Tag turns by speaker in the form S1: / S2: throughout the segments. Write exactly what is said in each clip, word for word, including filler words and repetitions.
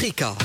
S1: Africa.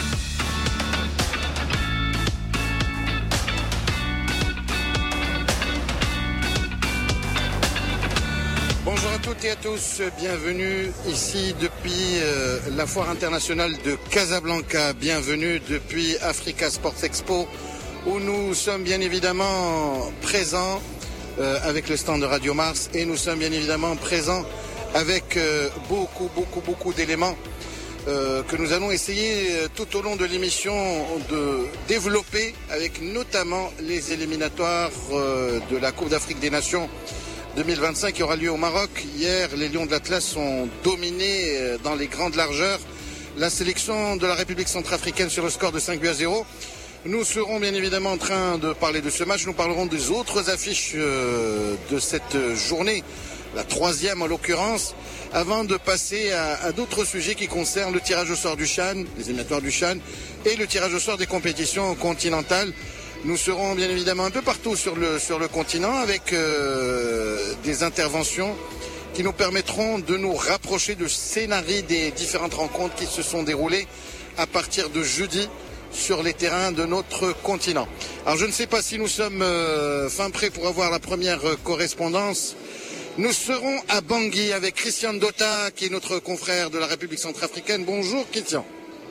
S2: Bonjour à toutes et à tous, bienvenue ici depuis euh, la foire internationale de Casablanca, bienvenue depuis Africa Sports Expo où nous sommes bien évidemment présents euh, avec le stand de Radio Mars et nous sommes bien évidemment présents avec euh, beaucoup beaucoup beaucoup d'éléments euh, que nous allons essayer euh, tout au long de l'émission de développer avec notamment les éliminatoires euh, de la Coupe d'Afrique des Nations deux mille vingt-cinq qui aura lieu au Maroc. Hier, les Lions de l'Atlas ont dominé dans les grandes largeurs la sélection de la République centrafricaine sur le score de cinq buts à zéro. Nous serons bien évidemment en train de parler de ce match. Nous parlerons des autres affiches de cette journée, la troisième en l'occurrence, avant de passer à, à d'autres sujets qui concernent le tirage au sort du CHAN, les éliminatoires du CHAN et le tirage au sort des compétitions continentales. Nous serons bien évidemment un peu partout sur le, sur le continent avec euh, des interventions qui nous permettront de nous rapprocher du scénario des différentes rencontres qui se sont déroulées à partir de jeudi sur les terrains de notre continent. Alors je ne sais pas si nous sommes euh, fin prêts pour avoir la première euh, correspondance. Nous serons à Bangui avec Christian Dota qui est notre confrère de la République centrafricaine. Bonjour Christian.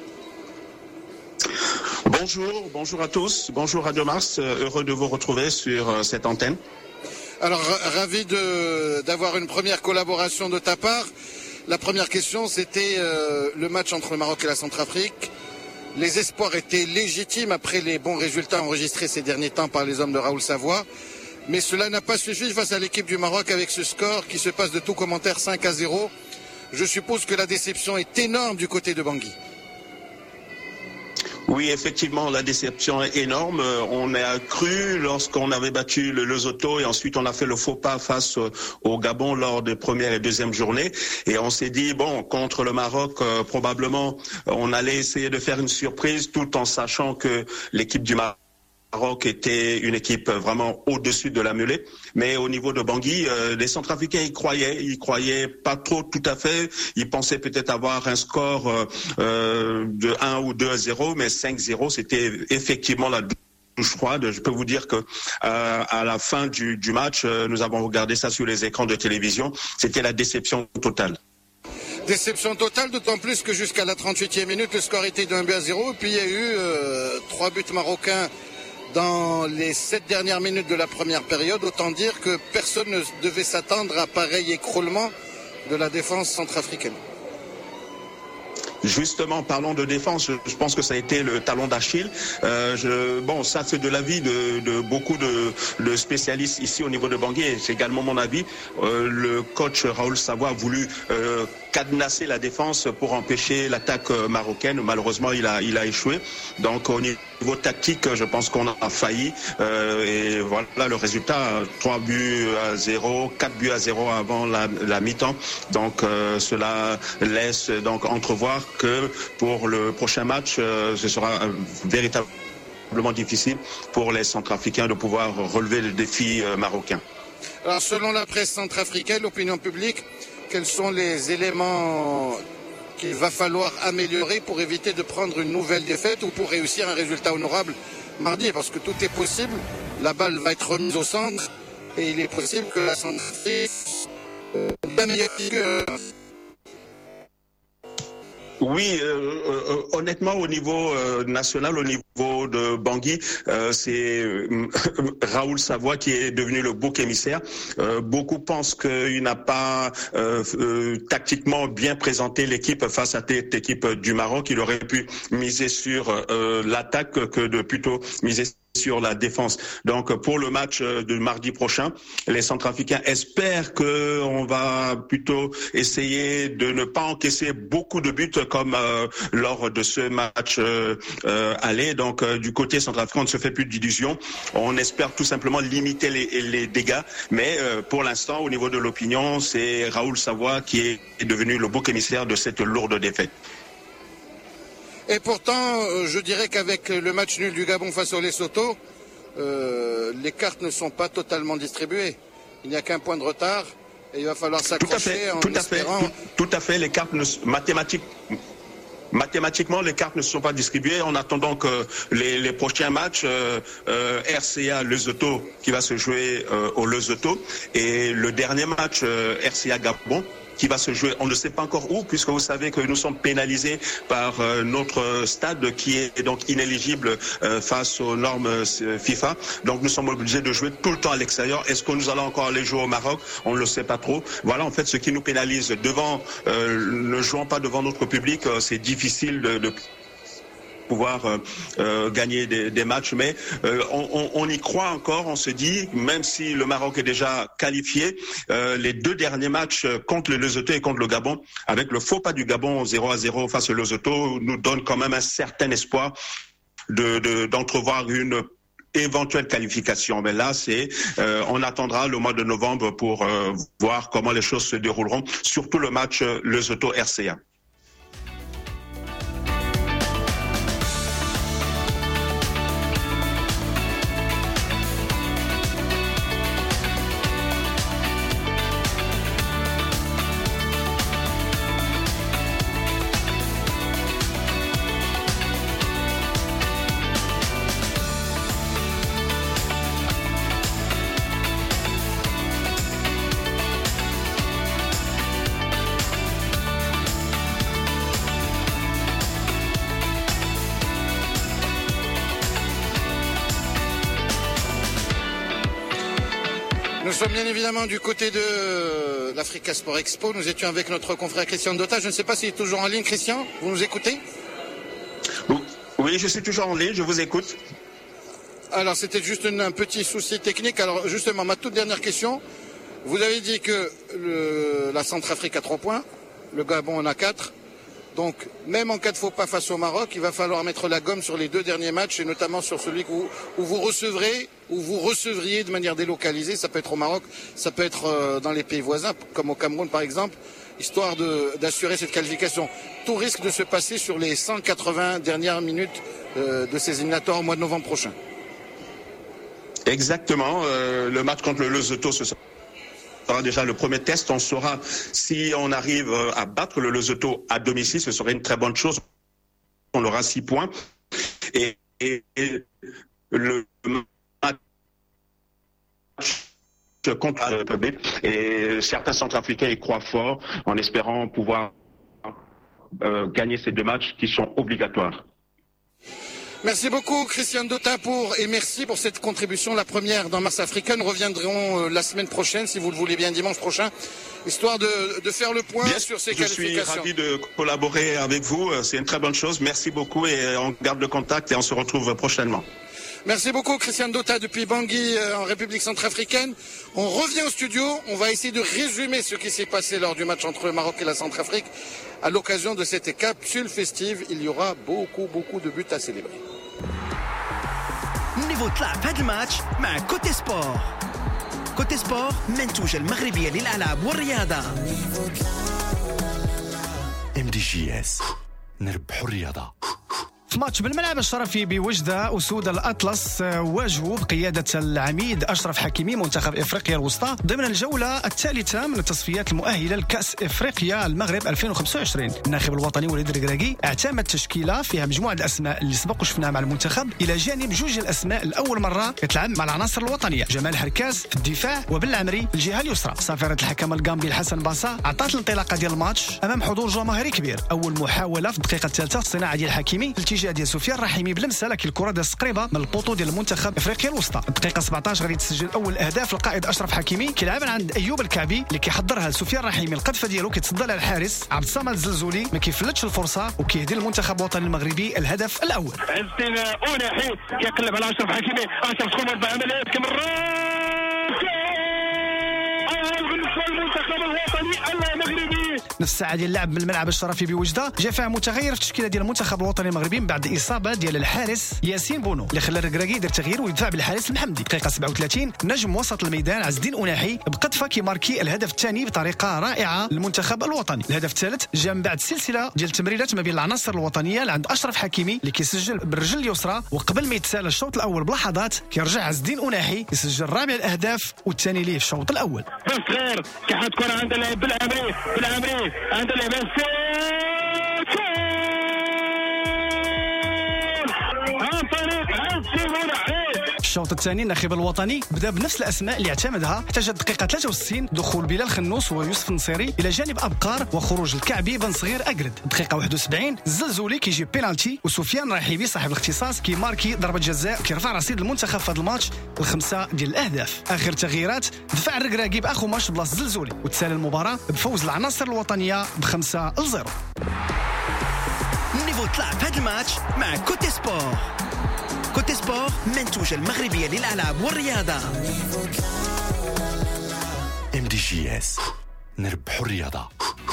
S3: Bonjour, bonjour à tous, bonjour Radio Mars, heureux de vous retrouver sur cette antenne.
S2: Alors, ravi de, d'avoir une première collaboration de ta part. La première question, c'était euh, le match entre le Maroc et la Centrafrique. Les espoirs étaient légitimes après les bons résultats enregistrés ces derniers temps par les hommes de Raoul Savoie. Mais cela n'a pas suffi face à l'équipe du Maroc avec ce score qui se passe de tout commentaire cinq à zéro. Je suppose que la déception est énorme du côté de Bangui.
S3: Oui, effectivement, la déception est énorme. On a cru lorsqu'on avait battu le Lesotho et ensuite on a fait le faux pas face au Gabon lors des premières et deuxième journées. Et on s'est dit, bon, contre le Maroc, euh, probablement, on allait essayer de faire une surprise tout en sachant que l'équipe du Maroc Maroc était une équipe vraiment au-dessus de la mêlée, mais au niveau de Bangui, euh, les Centrafricains y croyaient, ils croyaient pas trop tout à fait, ils pensaient peut-être avoir un score euh, de un ou deux à zéro, mais cinq zéro, c'était effectivement la douche froide. Je peux vous dire que euh, à la fin du, du match, euh, nous avons regardé ça sur les écrans de télévision, c'était la déception totale.
S2: Déception totale, d'autant plus que jusqu'à la trente-huitième minute, le score était d'un but à zéro, et puis il y a eu euh, trois buts marocains dans les sept dernières minutes de la première période, autant dire que personne ne devait s'attendre à pareil écroulement de la défense centrafricaine.
S3: Justement, parlons de défense, je pense que ça a été le talon d'Achille. Euh, je, bon, ça c'est de l'avis de, de beaucoup de, de spécialistes ici au niveau de Bangui, et c'est également mon avis. Euh, le coach Raoul Savoie a voulu euh, cadenasser la défense pour empêcher l'attaque marocaine. Malheureusement, il a, il a échoué. Donc au niveau tactique, je pense qu'on a failli. Euh, et voilà le résultat, trois buts à zéro, quatre buts à zéro avant la, la mi-temps. Donc euh, cela laisse donc entrevoir que pour le prochain match, euh, ce sera euh, véritablement difficile pour les Centrafricains de pouvoir relever le défi euh, marocain.
S2: Alors, selon la presse centrafricaine, l'opinion publique, quels sont les éléments qu'il va falloir améliorer pour éviter de prendre une nouvelle défaite ou pour réussir un résultat honorable mardi? Parce que tout est possible, la balle va être remise au centre et il est possible que la Centrafrique euh, que
S3: Oui, euh, euh, honnêtement, au niveau euh, national, au niveau de Bangui, euh, c'est euh, Raoul Savoie qui est devenu le bouc émissaire. Euh, beaucoup pensent qu'il n'a pas euh, euh, tactiquement bien présenté l'équipe face à cette équipe du Maroc. Il aurait pu miser sur euh, l'attaque que de plutôt miser sur la défense. Donc pour le match de mardi prochain, les Centrafricains espèrent que on va plutôt essayer de ne pas encaisser beaucoup de buts comme euh, lors de ce match euh, euh, aller. Donc euh, du côté centrafricain, on ne se fait plus d'illusions. On espère tout simplement limiter les, les dégâts. Mais euh, pour l'instant, au niveau de l'opinion, c'est Raoul Savoie qui est devenu le bouc émissaire de cette lourde défaite.
S2: Et pourtant, je dirais qu'avec le match nul du Gabon face au Lesotho, euh, les cartes ne sont pas totalement distribuées. Il n'y a qu'un point de retard et il va falloir s'accrocher en
S3: tout à fait,
S2: espérant...
S3: tout, tout à fait, les cartes ne, mathématiques... mathématiquement, les cartes ne se sont pas distribuées. En attendant que les, les prochains matchs, euh, euh, R C A Lesotho qui va se jouer euh, au Lesotho et le dernier match euh, R C A Gabon qui va se jouer, on ne sait pas encore où, puisque vous savez que nous sommes pénalisés par euh, notre stade qui est donc inéligible euh, face aux normes euh, FIFA. Donc nous sommes obligés de jouer tout le temps à l'extérieur. Est-ce que nous allons encore aller jouer au Maroc? On ne le sait pas trop. Voilà en fait ce qui nous pénalise. Devant, euh, ne jouant pas devant notre public, euh, c'est difficile de, de pouvoir euh, euh, gagner des, des matchs, mais euh, on, on, on y croit encore. On se dit, même si le Maroc est déjà qualifié, euh, les deux derniers matchs contre le Lesotho et contre le Gabon, avec le faux pas du Gabon zéro à zéro face au Lesotho, nous donne quand même un certain espoir de, de, d'entrevoir une éventuelle qualification. Mais là, c'est euh, on attendra le mois de novembre pour euh, voir comment les choses se dérouleront, surtout le match euh, Lesotho-R C A.
S2: Nous sommes bien évidemment du côté de l'Africa Sport Expo. Nous étions avec notre confrère Christian Dota. Je ne sais pas s'il est toujours en ligne. Christian, vous nous écoutez?
S3: Oui, je suis toujours en ligne, je vous écoute.
S2: Alors, c'était juste un petit souci technique. Alors, justement, ma toute dernière question. Vous avez dit que le, la Centrafrique a trois points, le Gabon en a quatre. Donc, même en cas de faux pas face au Maroc, il va falloir mettre la gomme sur les deux derniers matchs, et notamment sur celui où, où vous recevrez, où vous recevriez de manière délocalisée. Ça peut être au Maroc, ça peut être euh, dans les pays voisins, comme au Cameroun par exemple, histoire de, d'assurer cette qualification. Tout risque de se passer sur les cent quatre-vingts dernières minutes euh, de ces éliminatoires au mois de novembre prochain.
S3: Exactement. Euh, le match contre le Lesotho, ce sera déjà le premier test. On saura si on arrive à battre le Lesotho à domicile, ce serait une très bonne chose. On aura six points. Et, et, et le match contre le P B, et certains Centrafricains y croient fort en espérant pouvoir euh, gagner ces deux matchs qui sont obligatoires.
S2: Merci beaucoup Christian Dota pour, et merci pour cette contribution, la première dans Mars Africa. Nous reviendrons la semaine prochaine, si vous le voulez bien, dimanche prochain, histoire de, de faire le point bien, sur ces
S3: je
S2: qualifications.
S3: Je suis ravi de collaborer avec vous, c'est une très bonne chose. Merci beaucoup et on garde le contact et on se retrouve prochainement.
S2: Merci beaucoup Christian Dota depuis Bangui en République centrafricaine. On revient au studio, on va essayer de résumer ce qui s'est passé lors du match entre le Maroc et la Centrafrique. À l'occasion de cette capsule festive, il y aura beaucoup beaucoup de buts à célébrer.
S1: نيفو طلع في هذا الماتش مع كوتي سبور. كوتي سبور منتوجة المغربية للألعاب والرياضة.
S4: ام دي جي اس نربحوا الرياضة.
S5: في ماتش بالملعب الشرفي بوجدة أسود الأطلس واجهوا بقيادة العميد أشرف حكيمي منتخب إفريقيا الوسطى ضمن الجولة الثالثة من التصفيات المؤهلة لكأس إفريقيا المغرب ألفين وخمسة وعشرين. الناخب الوطني وليد الركراكي اعتمد تشكيلة فيها مجموعة الأسماء اللي سبق وشفناها مع المنتخب إلى جانب جوج الأسماء الأول مرة يتلعب مع العناصر الوطنية، جمال حركاس في الدفاع وبالعمري في الجهة اليسرى. صافرة الحكم الغامبي الحسن باصا عطات الانطلاقة ديال الماتش أمام حضور جماهيري كبير. أول محاولة في الدقيقة الثالثة الصناعة ديال حكيمي ديال سفيان الرحيمي بلمسه لكن الكره دازت قريبه من البوطو ديال المنتخب افريقيا الوسطى. الدقيقه سبعطاش غادي تسجل اول اهداف القائد اشرف حكيمي كيلعب عند ايوب الكعبي اللي كيحضرها لسفيان الرحيمي. القذفه ديالو كيتصدى لها الحارس عبد الصمد الزلزولي ما كيفلتش الفرصه وكيهدي المنتخب الوطني المغربي الهدف الاول.
S6: عزتين اوناحي كيقلب على اشرف حكيمي اشرف تكون اربع عمليات كمرات بالنسبه للمنتخب الوطني المغربي.
S5: نفس الساعه ديال اللعب من الملعب الشرفي بوجده جاء فيها متغير في التشكيله ديال المنتخب الوطني المغربي من بعد اصابه ديال الحارس ياسين بونو اللي خلى الركراكي يدير تغيير ويدفع بالحارس المحمدي. دقيقه سبعة وثلاثين نجم وسط الميدان عز الدين اوناحي بقذفه كيماركي الهدف الثاني بطريقه رائعه للمنتخب الوطني. الهدف الثالث جاء من بعد سلسله ديال التمريرات ما بين العناصر الوطنيه عند اشرف حكيمي اللي كيسجل بالرجل اليسرى وقبل ما يتسالى الشوط الاول بلحظات كيرجع عز الدين اوناحي يسجل رابع الاهداف والثاني ليه في الشوط الاول.
S6: صغير كيحط كره عند اللاعب بالعمري بالعمري عند اللاعب
S5: الشوط الثاني الناخب الوطني بدا بنفس الاسماء اللي اعتمدها، احتاج الدقيقه ثلاثة وستين دخول بلال خنوس ويوسف النصيري الى جانب ابقار وخروج الكعبي بن صغير اقرد. الدقيقه واحد وسبعين الزلزولي كيجي بينالتي وسفيان رحيبي صاحب الاختصاص كيماركي ضربه جزاء كيرفع رصيد المنتخب في هذا الماتش الخمسه ديال الاهداف. اخر تغييرات دفع الركراكي باخو ماتش بلاص الزلزولي وتسالى المباراه بفوز العناصر الوطنيه بخمسه لزيرو.
S1: نيفو طلع في هذا الماتش مع كوتي سبور. كوتي سبور منتوجة المغربية للألعاب والرياضة.
S4: ام دي جي اس نربحوا الرياضة.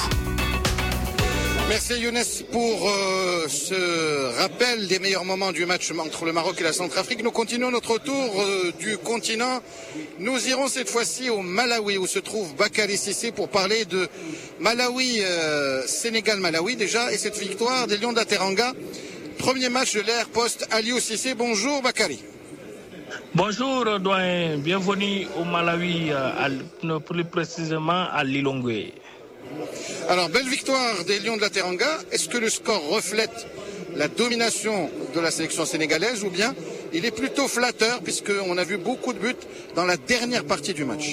S2: Merci Younes pour euh, ce rappel des meilleurs moments du match entre le Maroc et la Centrafrique. Nous continuons notre tour euh, du continent. Nous irons cette fois-ci au Malawi où se trouve Bakary Cissé pour parler de Malawi, euh, Sénégal-Malawi déjà et cette victoire des Lions de la Teranga. Premier match de l'ère post-Aliou Cissé. Bonjour Bakary.
S7: Bonjour doyen, bienvenue au Malawi, euh, plus précisément à Lilongwe.
S2: Alors, belle victoire des Lions de la Teranga. Est-ce que le score reflète la domination de la sélection sénégalaise ou bien il est plutôt flatteur puisqu'on a vu beaucoup de buts dans la dernière partie du match?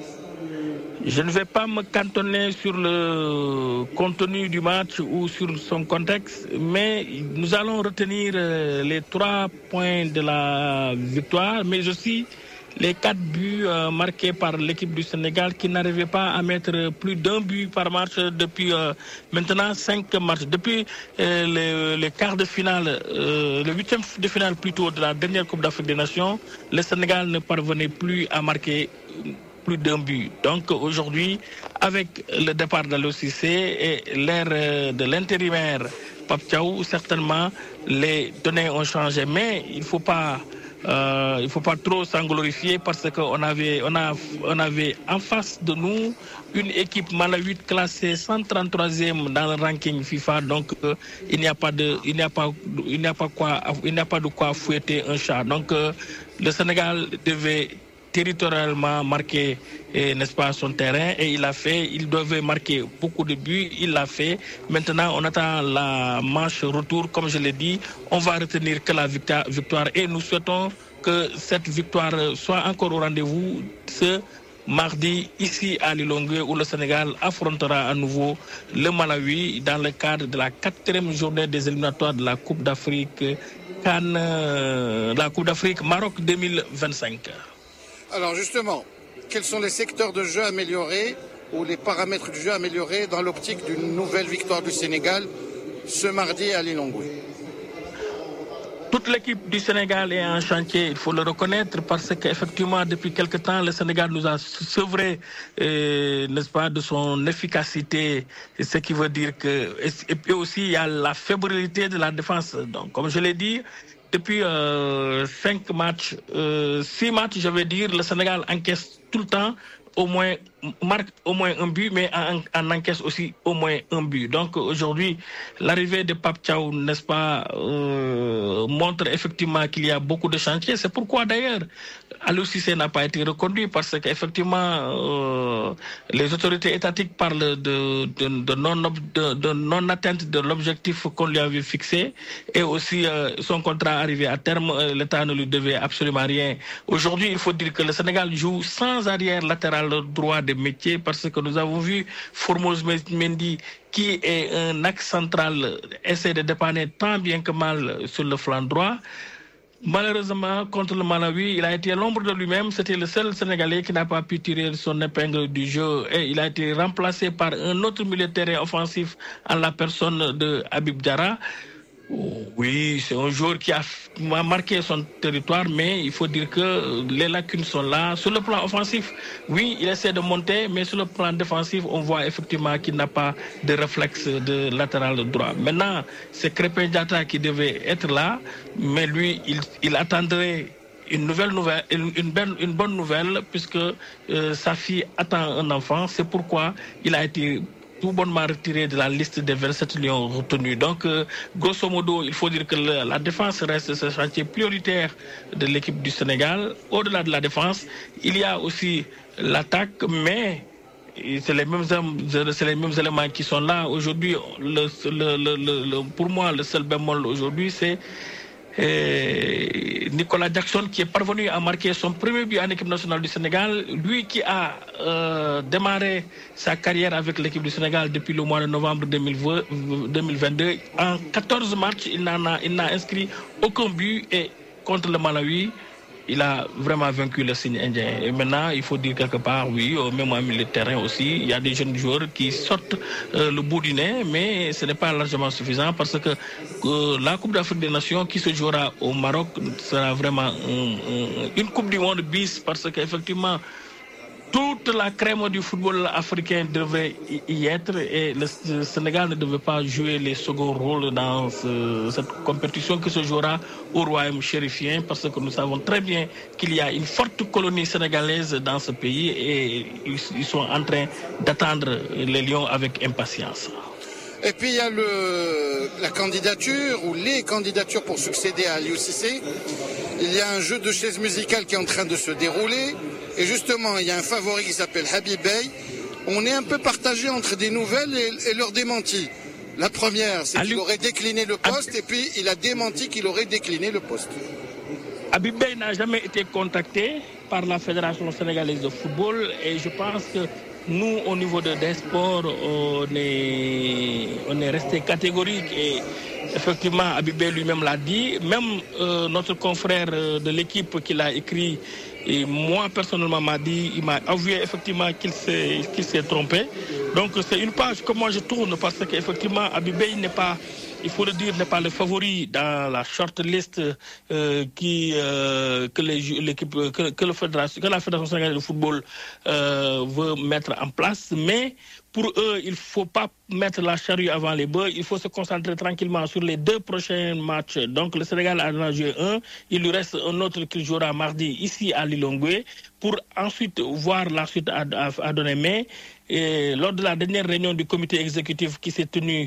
S7: Je ne vais pas me cantonner sur le contenu du match ou sur son contexte, mais nous allons retenir les trois points de la victoire, mais aussi les quatre buts euh, marqués par l'équipe du Sénégal qui n'arrivait pas à mettre plus d'un but par match depuis euh, maintenant cinq matchs. Depuis euh, les, les quarts de finale, euh, le huitième de finale plutôt de la dernière Coupe d'Afrique des Nations, le Sénégal ne parvenait plus à marquer plus d'un but. Donc aujourd'hui, avec le départ d'Aliou Cissé et l'ère de l'intérimaire Pape Thiaw, certainement les données ont changé. Mais il ne faut pas Euh, il ne faut pas trop s'englorifier parce qu'on avait, on a, on avait en face de nous une équipe Malawi classée cent trente-troisième dans le ranking FIFA. Donc euh, il n'y a pas de, il n'y a pas, il n'y a pas quoi, il n'y a pas de quoi fouetter un chat. Donc euh, le Sénégal devait territorialement marquer, eh, n'est-ce pas, son terrain et il l'a fait. Il devait marquer beaucoup de buts, il l'a fait. Maintenant, on attend la manche retour. Comme je l'ai dit, on va retenir que la victoire et nous souhaitons que cette victoire soit encore au rendez-vous ce mardi ici à Lilongwe où le Sénégal affrontera à nouveau le Malawi dans le cadre de la quatrième journée des éliminatoires de la Coupe d'Afrique CAN, la Coupe d'Afrique Maroc deux mille vingt-cinq.
S2: Alors justement, quels sont les secteurs de jeu améliorés ou les paramètres du jeu améliorés dans l'optique d'une nouvelle victoire du Sénégal ce mardi à Lilongwe?
S7: Toute l'équipe du Sénégal est en chantier, il faut le reconnaître, parce qu'effectivement, depuis quelque temps, le Sénégal nous a sevré, euh, n'est-ce pas, de son efficacité, ce qui veut dire que... Et puis aussi, il y a la fébrilité de la défense. Donc, comme je l'ai dit, depuis euh, cinq matchs, euh, six matchs, je vais dire, le Sénégal encaisse tout le temps, au moins, marque au moins un but, mais en, en encaisse aussi au moins un but. Donc aujourd'hui, l'arrivée de Pape Thiaw, n'est-ce pas, euh, montre effectivement qu'il y a beaucoup de chantiers. C'est pourquoi d'ailleurs, Aliou Cissé n'a pas été reconduit parce qu'effectivement, euh, les autorités étatiques parlent de, de, de, non, de, de non-atteinte de l'objectif qu'on lui avait fixé et aussi euh, son contrat arrivé à terme, euh, l'État ne lui devait absolument rien. Aujourd'hui, il faut dire que le Sénégal joue sans arrière latéral droit de métier parce que nous avons vu Formose Mendy qui est un axe central essaie de dépanner tant bien que mal sur le flanc droit. Malheureusement, contre le Malawi, il a été à l'ombre de lui-même. C'était le seul Sénégalais qui n'a pas pu tirer son épingle du jeu et il a été remplacé par un autre milieu de terrain offensif en la personne de Habib Diarra. Oui, c'est un joueur qui a marqué son territoire, mais il faut dire que les lacunes sont là. Sur le plan offensif, oui, il essaie de monter, mais sur le plan défensif, on voit effectivement qu'il n'a pas de réflexe de latéral droit. Maintenant, c'est Krépin Diatta qui devait être là, mais lui, il, il attendrait une nouvelle nouvelle, une, une, belle, une bonne nouvelle, puisque euh, sa fille attend un enfant. C'est pourquoi il a été tout bonnement retiré de la liste des vingt-sept lions retenus. Donc, euh, grosso modo, il faut dire que le, la défense reste ce chantier prioritaire de l'équipe du Sénégal. Au-delà de la défense, il y a aussi l'attaque, mais c'est les mêmes, c'est les mêmes éléments qui sont là. Aujourd'hui, le, le, le, le, pour moi, le seul bémol aujourd'hui, c'est Et Nicolas Jackson qui est parvenu à marquer son premier but en équipe nationale du Sénégal, lui qui a euh, démarré sa carrière avec l'équipe du Sénégal depuis le mois de novembre deux mille vingt-deux. En quatorze matchs, il n'en a, il n'a inscrit aucun but et contre le Malawi, il a vraiment vaincu le signe indien. Et maintenant, il faut dire quelque part, oui, même au milieu de terrain aussi, il y a des jeunes joueurs qui sortent euh, le bout du nez, mais ce n'est pas largement suffisant parce que euh, la Coupe d'Afrique des Nations qui se jouera au Maroc sera vraiment un, un, une Coupe du Monde bis parce qu'effectivement, toute la crème du football africain devait y être et le Sénégal ne devait pas jouer les seconds rôles dans ce, cette compétition qui se jouera au royaume chérifien parce que nous savons très bien qu'il y a une forte colonie sénégalaise dans ce pays et ils sont en train d'attendre les Lions avec impatience.
S2: Et puis il y a le, la candidature ou les candidatures pour succéder à Aliou Cissé. Il y a un jeu de chaises musicales qui est en train de se dérouler. Et justement, il y a un favori qui s'appelle Habib Beye. On est un peu partagé entre des nouvelles et, et leurs démentis. La première, c'est qu'il aurait décliné le poste et puis il a démenti qu'il aurait décliné le poste.
S7: Habib Beye n'a jamais été contacté par la Fédération sénégalaise de football et je pense que nous, au niveau de des sports, on est, on est resté catégorique et effectivement, Habib Beye lui-même l'a dit. Même euh, notre confrère de l'équipe qui l'a écrit, et moi personnellement m'a dit, il m'a avoué effectivement qu'il s'est, qu'il s'est trompé. Donc c'est une page que moi je tourne parce qu'effectivement, Habib Beye n'est pas, il faut le dire, n'est pas le favori dans la shortlist euh, qui euh, que les, l'équipe que, que, le fédération, que la Fédération sénégalaise de football euh, veut mettre en place, mais pour eux, il ne faut pas mettre la charrue avant les bœufs. Il faut se concentrer tranquillement sur les deux prochains matchs. Donc, le Sénégal a déjà joué un. Il lui reste un autre qui jouera mardi ici à Lilongwe pour ensuite voir la suite à, à, à donner. Mais et lors de la dernière réunion du comité exécutif qui s'est tenue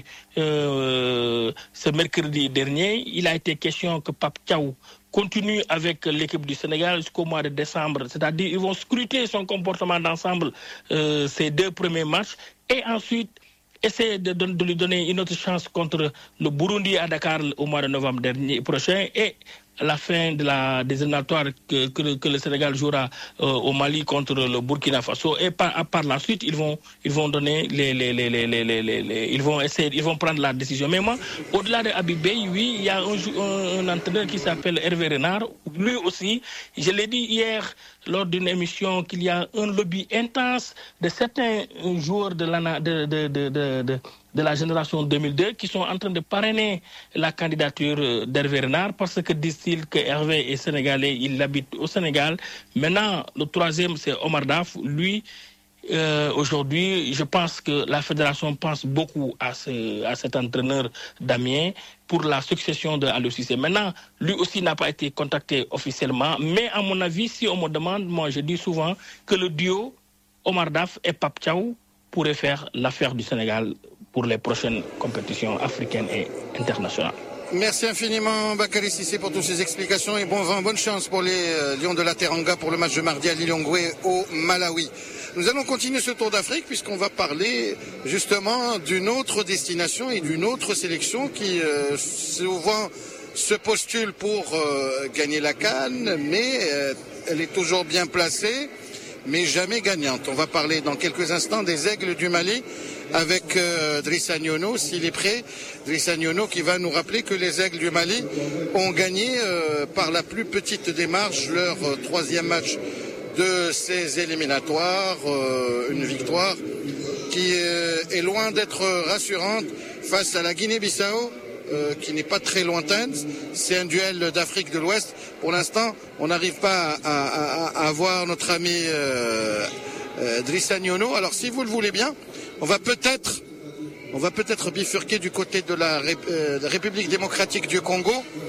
S7: euh, ce mercredi dernier, il a été question que Pape Thiaw continue avec l'équipe du Sénégal jusqu'au mois de décembre. C'est-à-dire ils vont scruter son comportement d'ensemble euh, ces deux premiers matchs et ensuite essayer de, de, de lui donner une autre chance contre le Burundi à Dakar au mois de novembre dernier prochain et à la fin de la, des éliminatoires que, que, que le Sénégal jouera euh, au Mali contre le Burkina Faso et par, par la suite ils vont ils vont donner les les les les les, les, les, les ils vont essayer ils vont prendre la décision. Mais moi, au-delà de Habib Beye, oui, il y a un, un, un entraîneur qui s'appelle Hervé Renard. Lui aussi, je l'ai dit hier lors d'une émission qu'il y a un lobby intense de certains joueurs de la de de de de, de de la génération deux mille deux qui sont en train de parrainer la candidature d'Hervé Renard parce que disent-ils que Hervé est sénégalais, il habite au Sénégal. Maintenant, le troisième, c'est Omar Daf. Lui, euh, aujourd'hui, je pense que la fédération pense beaucoup à, ce, à cet entraîneur d'Amiens pour la succession de Aliou Cissé. Maintenant, lui aussi n'a pas été contacté officiellement, mais à mon avis, si on me demande, moi je dis souvent que le duo Omar Daf et Pape Thiaw pourrait faire l'affaire du Sénégal pour les prochaines compétitions africaines et internationales.
S2: Merci infiniment Bakary Cissé pour toutes ces explications et bon vent, bonne chance pour les euh, Lions de la Teranga pour le match de mardi à Lilongwe au Malawi. Nous allons continuer ce tour d'Afrique puisqu'on va parler justement d'une autre destination et d'une autre sélection qui euh, souvent se postule pour euh, gagner la CAN, mais euh, elle est toujours bien placée, mais jamais gagnante. On va parler dans quelques instants des Aigles du Mali avec euh, Drissa Nyono, s'il est prêt. Drissa Nyono qui va nous rappeler que les Aigles du Mali ont gagné euh, par la plus petite démarche leur euh, troisième match de ces éliminatoires. Euh, une victoire qui euh, est loin d'être rassurante face à la Guinée-Bissau, euh, qui n'est pas très lointaine. C'est un duel d'Afrique de l'Ouest. Pour l'instant, on n'arrive pas à, à, à voir notre ami euh, euh, Drissa Nyono. Alors si vous le voulez bien, on va peut-être on va peut-être bifurquer du côté de la, Ré, euh, la République démocratique du Congo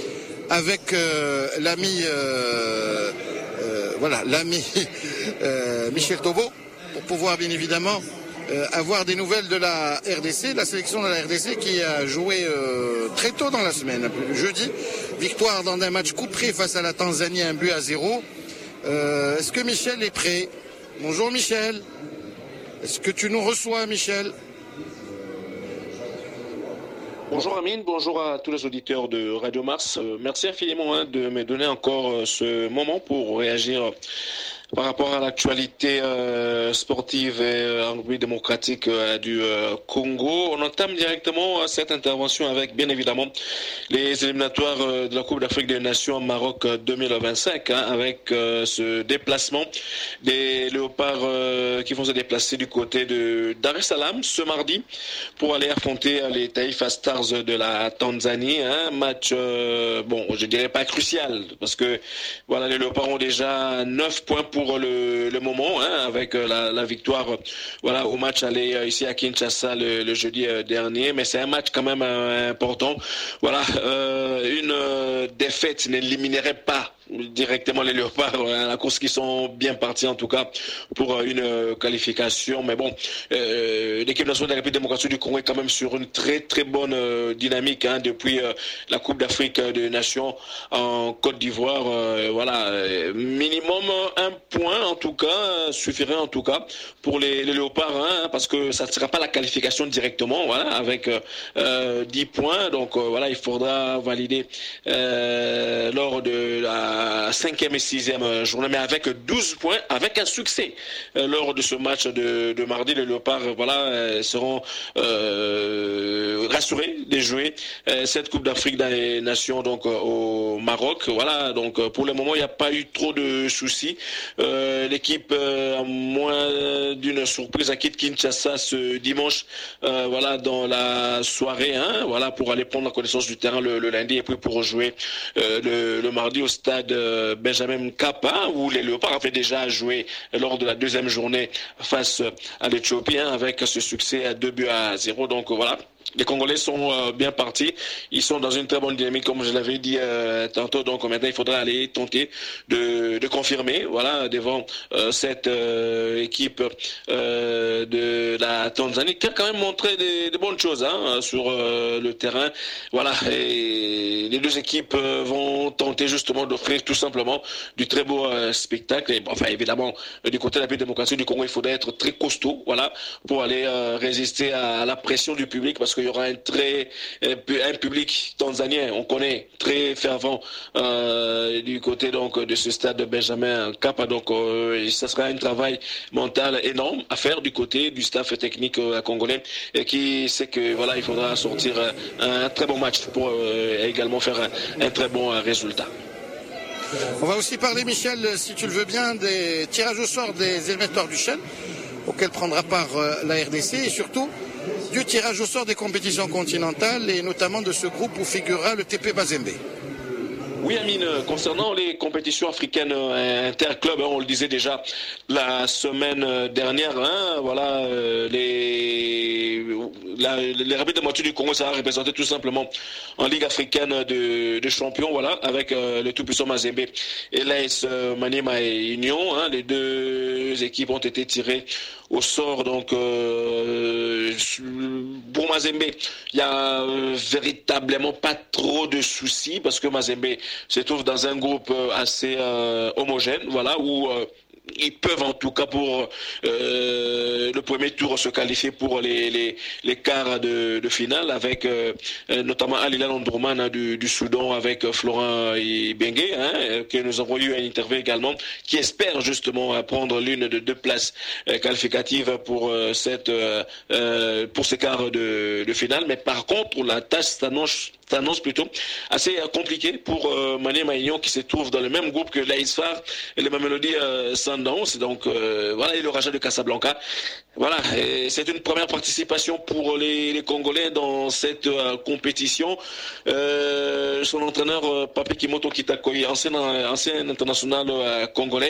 S2: avec euh, l'ami euh, euh, voilà l'ami euh, Michel Tobo pour pouvoir bien évidemment euh, avoir des nouvelles de la R D C, la sélection de la R D C qui a joué euh, très tôt dans la semaine, jeudi, victoire dans un match couperé face à la Tanzanie, un but à zéro. Euh, est-ce que Michel est prêt? Bonjour Michel. Est-ce que tu nous reçois, Michel?
S8: Bonjour Amine, bonjour à tous les auditeurs de Radio Mars. Euh, merci infiniment hein, de me donner encore euh, ce moment pour réagir euh, par rapport à l'actualité euh, sportive et euh, en République démocratique euh, du euh, Congo. On entame directement euh, cette intervention avec bien évidemment les éliminatoires euh, de la Coupe d'Afrique des Nations Maroc deux mille vingt-cinq hein, avec euh, ce déplacement des Léopards euh, qui vont se déplacer du côté de Dar es Salaam ce mardi pour aller affronter les Taifa Stars de la Tanzanie. Un hein, match, euh, bon, je dirais pas crucial parce que voilà, les Léopards ont déjà neuf points pour le, le moment, hein, avec la, la victoire voilà, au match aller ici à Kinshasa le, le jeudi dernier. Mais c'est un match quand même euh, important. Voilà, euh, une euh, défaite n'éliminerait pas directement les Léopards à la course qui sont bien partis en tout cas pour une euh, qualification. Mais bon, euh, l'équipe nationale de la République démocratique du Congo est quand même sur une très très bonne euh, dynamique hein, depuis euh, la Coupe d'Afrique des Nations en Côte d'Ivoire. Euh, voilà, euh, minimum un point en tout cas suffirait en tout cas pour les, les Léopards hein, parce que ça ne sera pas la qualification directement voilà, avec euh, dix points. Donc euh, voilà, il faudra valider euh, lors de la cinquième et sixième journée, mais avec douze points, avec un succès euh, lors de ce match de, de mardi. Les Léopards voilà, euh, seront euh, rassurés de jouer euh, cette Coupe d'Afrique des Nations donc, euh, au Maroc. Voilà, donc euh, pour le moment, il n'y a pas eu trop de soucis. Euh, l'équipe, euh, à moins d'une surprise, a quitté Kinshasa ce dimanche euh, voilà, dans la soirée hein, voilà, pour aller prendre la connaissance du terrain le, le lundi et puis pour jouer euh, le, le mardi au stade de Benjamin Mkapa où les Léopards avaient déjà joué lors de la deuxième journée face à l'Éthiopie hein, avec ce succès à deux buts à zéro. Donc voilà. Les Congolais sont euh, bien partis. Ils sont dans une très bonne dynamique, comme je l'avais dit euh, tantôt. Donc maintenant, il faudra aller tenter de, de confirmer, voilà, devant euh, cette euh, équipe euh, de la Tanzanie qui a quand même montré des, des bonnes choses hein, sur euh, le terrain. Voilà, et les deux équipes euh, vont tenter justement d'offrir tout simplement du très beau euh, spectacle. Et, enfin, évidemment, du côté de la République démocratique du Congo, il faudrait être très costaud, voilà, pour aller euh, résister à, à la pression du public, parce qu'il y aura un très un public tanzanien, on connaît, très fervent euh, du côté donc de ce stade de Benjamin Mkapa. Donc euh, ça sera un travail mental énorme à faire du côté du staff technique euh, congolais et qui sait que voilà, il faudra sortir un, un très bon match pour euh, également faire un, un très bon euh, résultat.
S2: On va aussi parler, Michel, si tu le veux bien, des tirages au sort des éliminatoires du Chêne auxquels prendra part euh, la R D C et surtout du tirage au sort des compétitions continentales et notamment de ce groupe où figurera le T P Mazembe.
S8: Oui, Amine, concernant les compétitions africaines interclubs, hein, on le disait déjà la semaine dernière, hein, voilà, euh, les, la, les Rapides de Moitié du Congo, ça a représenté tout simplement en Ligue africaine de, de champions, voilà, avec euh, le tout-puissant Mazembe et l'A S euh, Maniema et Union. Hein, les deux équipes ont été tirées au sort. Donc, euh, pour Mazembe, il n'y a euh, véritablement pas trop de soucis parce que Mazembe se trouve dans un groupe assez euh, homogène, voilà, où euh, ils peuvent en tout cas pour euh, le premier tour se qualifier pour les, les, les quarts de, de finale avec euh, notamment Al Hilal Omdurman hein, du, du Soudan avec euh, Florent Ibenge hein, que nous avons eu une interview également qui espère justement prendre l'une de deux places euh, qualificatives pour euh, cette euh, euh, pour ces quarts de, de finale. Mais par contre la tâche s'annonce s'annonce plutôt assez compliquée pour euh, Maniema et Union qui se trouve dans le même groupe que l'A S F A R et les Mamelodi euh, Sundowns. Donc euh, voilà, et le Raja de Casablanca. Voilà, c'est une première participation pour les, les Congolais dans cette euh, compétition. Euh, son entraîneur, euh, Papi Kimoto Kitakoy, ancien, ancien international euh, congolais,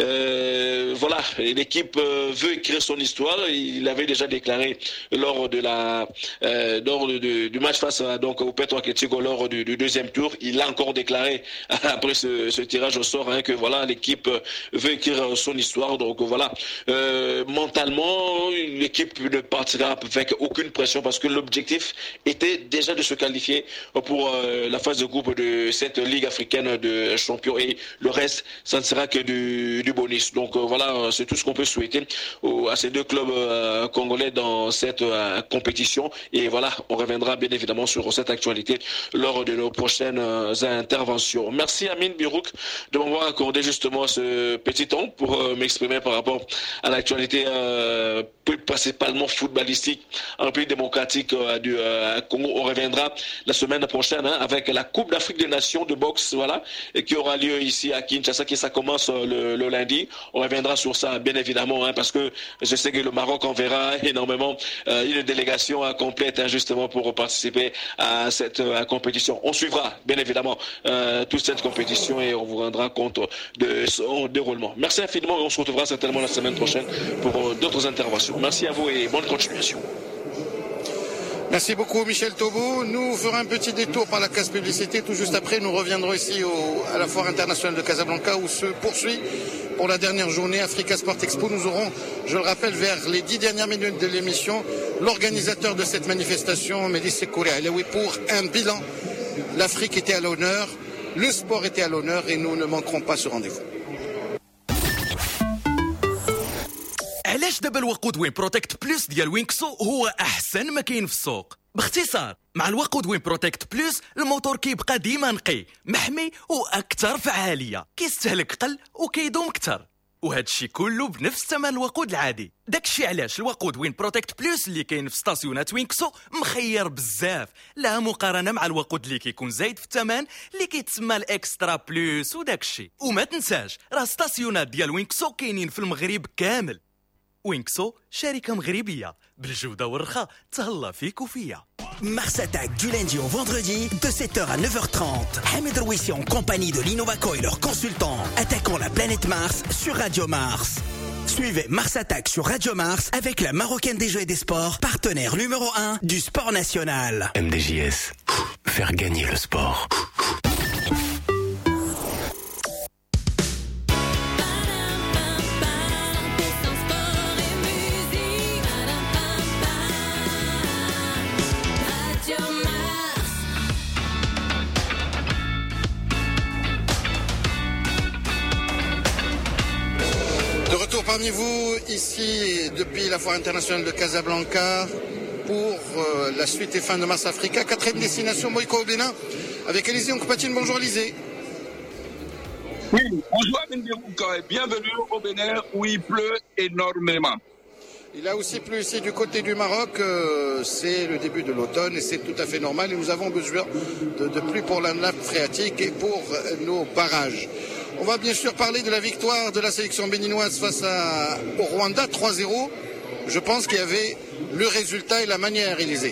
S8: euh, voilà, l'équipe euh, veut écrire son histoire. Il avait déjà déclaré lors de la, euh, lors de, de, du match face à, donc au Petro Victor Ketigo lors du, du deuxième tour. Il a encore déclaré après ce, ce tirage au sort hein, que voilà l'équipe veut écrire son histoire. Donc voilà, euh, mentalement l'équipe ne partira avec aucune pression parce que l'objectif était déjà de se qualifier pour euh, la phase de groupe de cette Ligue africaine de champions et le reste, ça ne sera que du, du bonus. Donc euh, voilà, c'est tout ce qu'on peut souhaiter aux, à ces deux clubs euh, congolais dans cette euh, compétition. Et voilà, on reviendra bien évidemment sur cette actualité lors de nos prochaines euh, interventions. Merci Amine Birouk de m'avoir accordé justement ce petit temps pour euh, m'exprimer par rapport à l'actualité euh, plus principalement footballistique en pays démocratique euh, du euh, Congo. On reviendra la semaine prochaine hein, avec la Coupe d'Afrique des Nations de boxe, voilà, et qui aura lieu ici à Kinshasa, qui ça commence euh, le, le lundi. On reviendra sur ça bien évidemment hein, parce que je sais que le Maroc enverra énormément euh, une délégation euh, complète hein, justement pour participer à cette euh, compétition. On suivra bien évidemment euh, toute cette compétition et on vous rendra compte de son déroulement. Merci infiniment et on se retrouvera certainement la semaine prochaine pour euh, d'autres interventions. Merci à vous et bonne continuation.
S2: Merci beaucoup Michel Tobo. Nous ferons un petit détour par la case publicité. Tout juste après, nous reviendrons ici au, à la Foire internationale de Casablanca où se poursuit pour la dernière journée Africa Sport Expo. Nous aurons, je le rappelle, vers les dix dernières minutes de l'émission, l'organisateur de cette manifestation, Mehdi Sekouri Alaoui, pour un bilan. L'Afrique était à l'honneur, le sport était à l'honneur et nous ne manquerons pas ce rendez-vous.
S9: علاش دابا الوقود وين بروتكت بلس ديال وينكسو هو احسن ما كاين في السوق؟ باختصار مع الوقود وين بروتكت بلس الموتور كيبقى ديما نقي محمي واكثر فعاليه، كيستهلك قل وكيدوم اكثر، وهذا الشيء كله بنفس ثمن الوقود العادي. داكشي علاش الوقود وين بروتكت بلس اللي كاين في ستاسيونات وينكسو مخير بزاف، لا مقارنه مع الوقود اللي كيكون زايد في الثمن اللي كيتسمى الاكسترا بلس وداكشي. وما تنساش راه ستاسيونات ديال وينكسو كاينين في المغرب كامل. وينكسو شركة مغربية بالجودة والرخاء تهلا فيك وفيا.
S1: Mars Attack du lundi au vendredi de sept heures à neuf heures trente. Hamid Rouissi en compagnie de l'Innovaco et leurs consultants attaquant la planète Mars sur Radio Mars. Suivez Mars Attack sur Radio Mars avec la Marocaine des Jeux et des Sports, partenaire numéro un du sport national.
S4: M D J S, faire gagner le sport.
S2: De retour parmi vous, ici, depuis la Foire internationale de Casablanca, pour euh, la suite et fin de Mars Africa, quatrième destination, Moïko au Bénin, avec Élisée Onkpatine. Bonjour Élisée.
S10: Oui, bonjour Amin Birouk, bienvenue au Bénin où il pleut énormément.
S2: Il a aussi plu ici du côté du Maroc, euh, c'est le début de l'automne et c'est tout à fait normal et nous avons besoin de, de pluie pour la nappe phréatique et pour nos barrages. On va bien sûr parler de la victoire de la sélection béninoise face à, au Rwanda trois zéro. Je pense qu'il y avait le résultat et la manière, Élisée.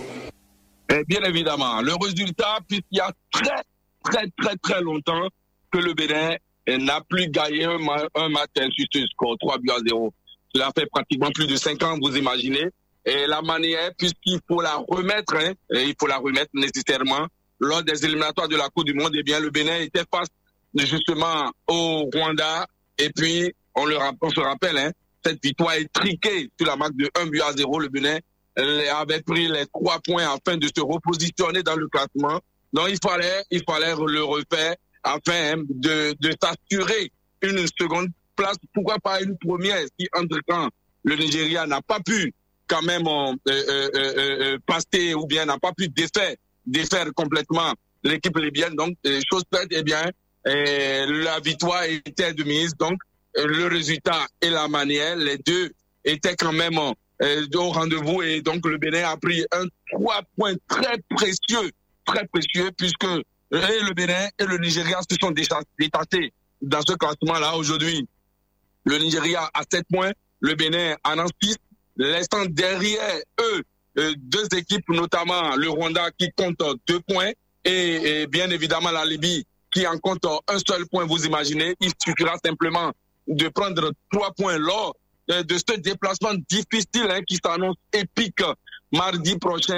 S10: Et bien évidemment, le résultat, puisqu'il y a très, très, très, très longtemps que le Bénin n'a plus gagné un, ma- un matin sur ce score, trois buts à zéro. Cela fait pratiquement plus de cinq ans, vous imaginez. Et la manière, puisqu'il faut la remettre, hein, et il faut la remettre nécessairement, lors des éliminatoires de la Coupe du Monde, eh bien, le Bénin était face justement au Rwanda. Et puis, on, le, on se rappelle, hein, cette victoire est triquée sur la marque de un but à zéro. Le Bénin avait pris les trois points afin de se repositionner dans le classement. Donc, il fallait, il fallait le refaire afin de, de s'assurer une seconde place, pourquoi pas une première, si entre-temps le Nigeria n'a pas pu quand même euh, euh, euh, euh, passer ou bien n'a pas pu défaire, défaire complètement l'équipe libyenne. Donc, euh, chose faite, eh bien, euh, la victoire était de mise. Donc, euh, le résultat et la manière, les deux étaient quand même euh, au rendez-vous. Et donc, le Bénin a pris un trois points très précieux, très précieux, puisque et le Bénin et le Nigeria se sont détachés dans ce classement-là aujourd'hui. Le Nigeria a sept points, le Bénin en a six, laissant derrière eux euh, deux équipes, notamment le Rwanda qui compte deux points et, et bien évidemment la Libye qui en compte un seul point, vous imaginez. Il suffira simplement de prendre trois points lors euh, de ce déplacement difficile hein, qui s'annonce épique mardi prochain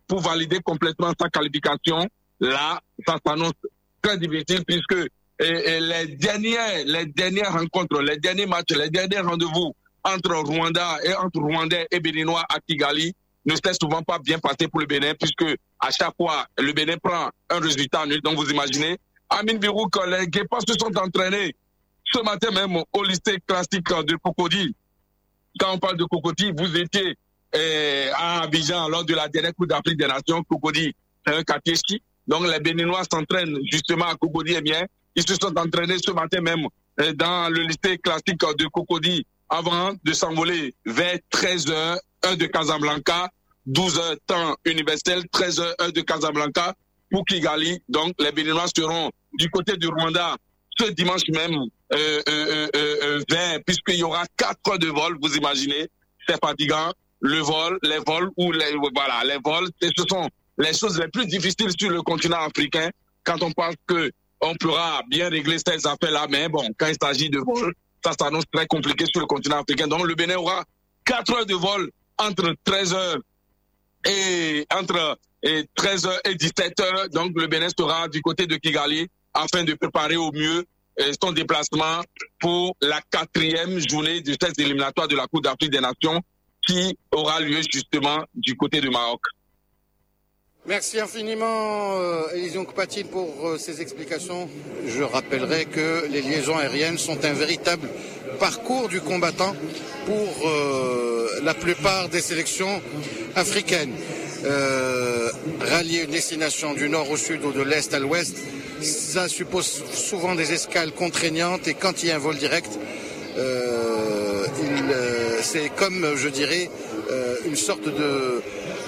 S10: pour valider complètement sa qualification. Là, ça s'annonce très difficile puisque et, et les dernières, les dernières rencontres, les derniers matchs, les derniers rendez-vous entre Rwanda et entre Rwandais et Béninois à Kigali ne s'est souvent pas bien passé pour le Bénin puisque à chaque fois le Bénin prend un résultat nul. Donc vous imaginez, Amin Birouk, les Guépas se sont entraînés ce matin même au lycée classique de Cocody. Quand on parle de Cocody, vous étiez eh, à Abidjan lors de la dernière Coupe d'Afrique des Nations. Cocody, c'est un quartier ski. Donc les Béninois s'entraînent justement à Cocody. Eh bien, ils se sont entraînés ce matin même eh, dans le lycée classique de Cocody avant de s'envoler vers treize heures, heure de Casablanca, douze heures temps universel, treize heures, heure de Casablanca pour Kigali. Donc les Béninois seront du côté du Rwanda ce dimanche même euh, euh, euh, vingt, puisqu'il y aura quatre heures de vol, vous imaginez, c'est fatigant. Le vol, les vols ou les voilà, les vols, ce sont les choses les plus difficiles sur le continent africain. Quand on pense que on pourra bien régler ces affaires-là, mais bon, quand il s'agit de vol, ça s'annonce très compliqué sur le continent africain. Donc le Bénin aura quatre heures de vol entre treize heures et entre et treize heures et dix-sept heures. Donc le Bénin sera du côté de Kigali afin de préparer au mieux euh, son déplacement pour la quatrième journée du test éliminatoire de la Coupe d'Afrique des Nations qui aura lieu justement du côté du Maroc.
S2: Merci infiniment euh, Élysion Kpatine pour euh, ces explications. Je rappellerai que les liaisons aériennes sont un véritable parcours du combattant pour euh, la plupart des sélections africaines. Euh, rallier une destination du nord au sud ou de l'est à l'ouest, ça suppose souvent des escales contraignantes et quand il y a un vol direct, euh, il, euh, c'est comme, je dirais, euh, une sorte de, euh,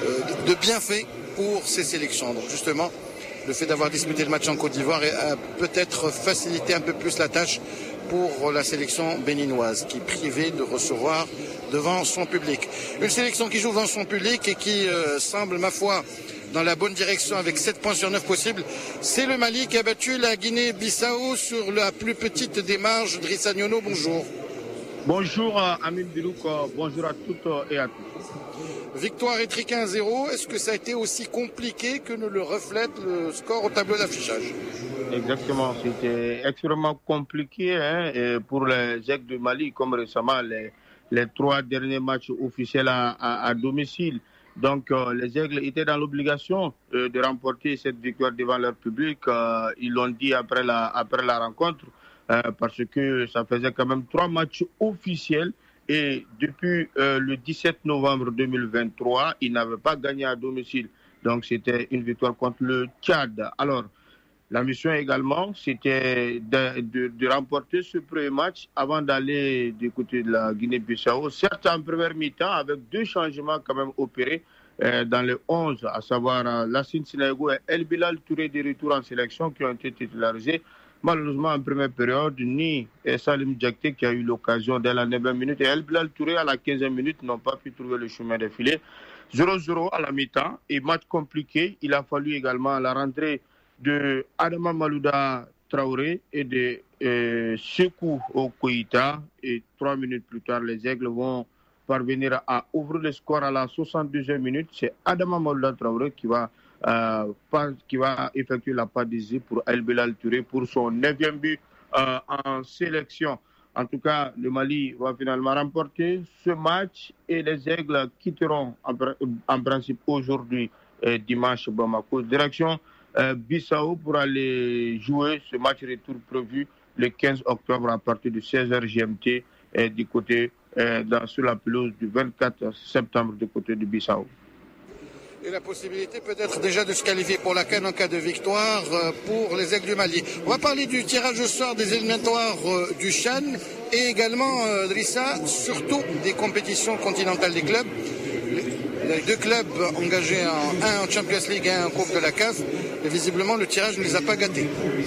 S2: de bienfait pour ces sélections. Donc justement, le fait d'avoir disputé le match en Côte d'Ivoire a peut-être facilité un peu plus la tâche pour la sélection béninoise qui est privée de recevoir devant son public. Une sélection qui joue devant son public et qui euh, semble, ma foi, dans la bonne direction avec sept points sur neuf possibles. C'est le Mali qui a battu la Guinée-Bissau sur la plus petite des marges. Drissa Nyono, bonjour.
S11: Bonjour Amin Birouk, bonjour à toutes et à tous.
S2: Victoire étriquée un zéro, est-ce que ça a été aussi compliqué que ne le reflète le score au tableau d'affichage?
S11: Exactement, c'était extrêmement compliqué hein, pour les Aigles de Mali, comme récemment les, les trois derniers matchs officiels à, à, à domicile. Donc euh, les Aigles étaient dans l'obligation euh, de remporter cette victoire devant leur public. Euh, ils l'ont dit après la, après la rencontre, euh, parce que ça faisait quand même trois matchs officiels. Et depuis euh, le dix-sept novembre deux mille vingt-trois, ils n'avaient pas gagné à domicile. Donc c'était une victoire contre le Tchad. Alors, la mission également, c'était de, de, de remporter ce premier match avant d'aller du côté de la Guinée-Bissau. Certes, en première mi-temps, avec deux changements quand même opérés euh, dans les onze, à savoir euh, Lassine Sinago et El Bilal Touré de retour en sélection qui ont été titularisés. Malheureusement, en première période, ni Salim Diakité qui a eu l'occasion dès la neuvième minute et El Bilal Touré à la quinzième minute n'ont pas pu trouver le chemin des filets. zéro zéro à la mi-temps et match compliqué. Il a fallu également la rentrée de Adama Malouda Traoré et de euh, Sekou Okoïta. Et trois minutes plus tard, les Aigles vont parvenir à ouvrir le score à la soixante-deuxième minute. C'est Adama Malouda Traoré qui va, euh, pas, qui va effectuer la passe d'essai pour El Bilal Touré pour son neuvième but euh, en sélection. En tout cas, le Mali va finalement remporter ce match et les Aigles quitteront en, en principe aujourd'hui, euh, dimanche, Bamako, direction Euh, Bissau pour aller jouer ce match retour prévu le quinze octobre à partir de seize heures G M T euh, du côté euh, dans, sur la pelouse du vingt-quatre septembre du côté du Bissau.
S2: Et la possibilité peut-être déjà de se qualifier pour la CAN en cas de victoire euh, pour les Aigles du Mali. On va parler du tirage au sort des éliminatoires euh, du Chan et également, euh, Drissa, surtout des compétitions continentales des clubs. Il y a deux clubs engagés, en, un en Champions League et un en Coupe de la C A F. Et visiblement, le tirage ne les a pas gâtés.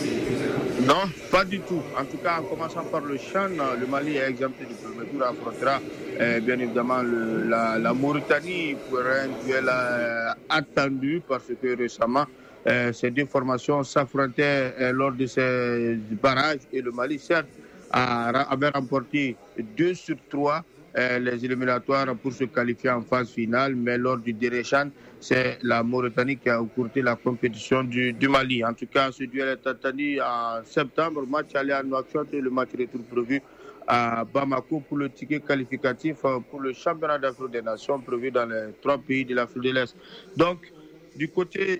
S11: Non, pas du tout. En tout cas, en commençant par le Chan, le Mali est exempté du premier tour, affrontera euh, bien évidemment le, la, la Mauritanie pour un duel euh, attendu parce que récemment, euh, ces deux formations s'affrontaient euh, lors de ces barrages et le Mali, certes, a, avait remporté deux sur trois euh, les éliminatoires pour se qualifier en phase finale, mais lors du Dérechan, c'est la Mauritanie qui a écourté la compétition du, du Mali. En tout cas, ce duel est attendu en septembre, match aller à Nouakchott et le match retour prévu à Bamako pour le ticket qualificatif pour le championnat d'Afrique des Nations prévu dans les trois pays de l'Afrique de l'Est. Donc, du côté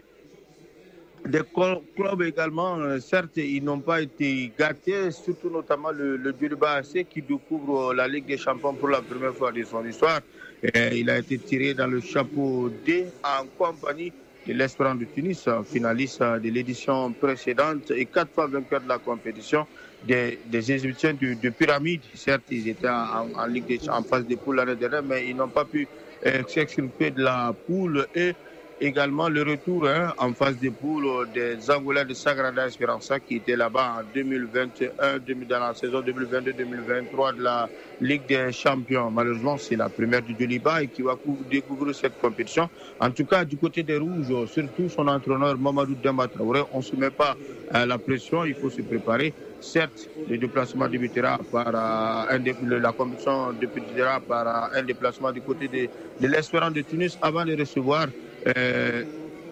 S11: des clubs également, euh, certes, ils n'ont pas été gâtés, surtout notamment le, le Djoliba A C qui découvre la Ligue des Champions pour la première fois de son histoire. Et il a été tiré dans le chapeau D en compagnie de l'Espérance de Tunis, finaliste de l'édition précédente et quatre fois vainqueur de la compétition des, des Égyptiens de, de Pyramide. Certes, ils étaient en, en, Ligue des, en phase de poule l'année dernière, mais ils n'ont pas pu euh, s'extirper de la poule et également le retour hein, en phase de poule des Angolais de Sagrada Esperança qui étaient là-bas en deux mille vingt et un, dans la saison deux mille vingt-deux deux mille vingt-trois de la Ligue des Champions. Malheureusement, c'est la première du Djoliba et qui va découvrir cette compétition. En tout cas, du côté des Rouges, surtout son entraîneur Mamadou Demba Traoré, on ne se met pas à la pression, il faut se préparer. Certes, le déplacement débutera par euh, un dé... la compétition débutera par euh, un déplacement du côté de, de l'Espérance de Tunis avant de recevoir euh,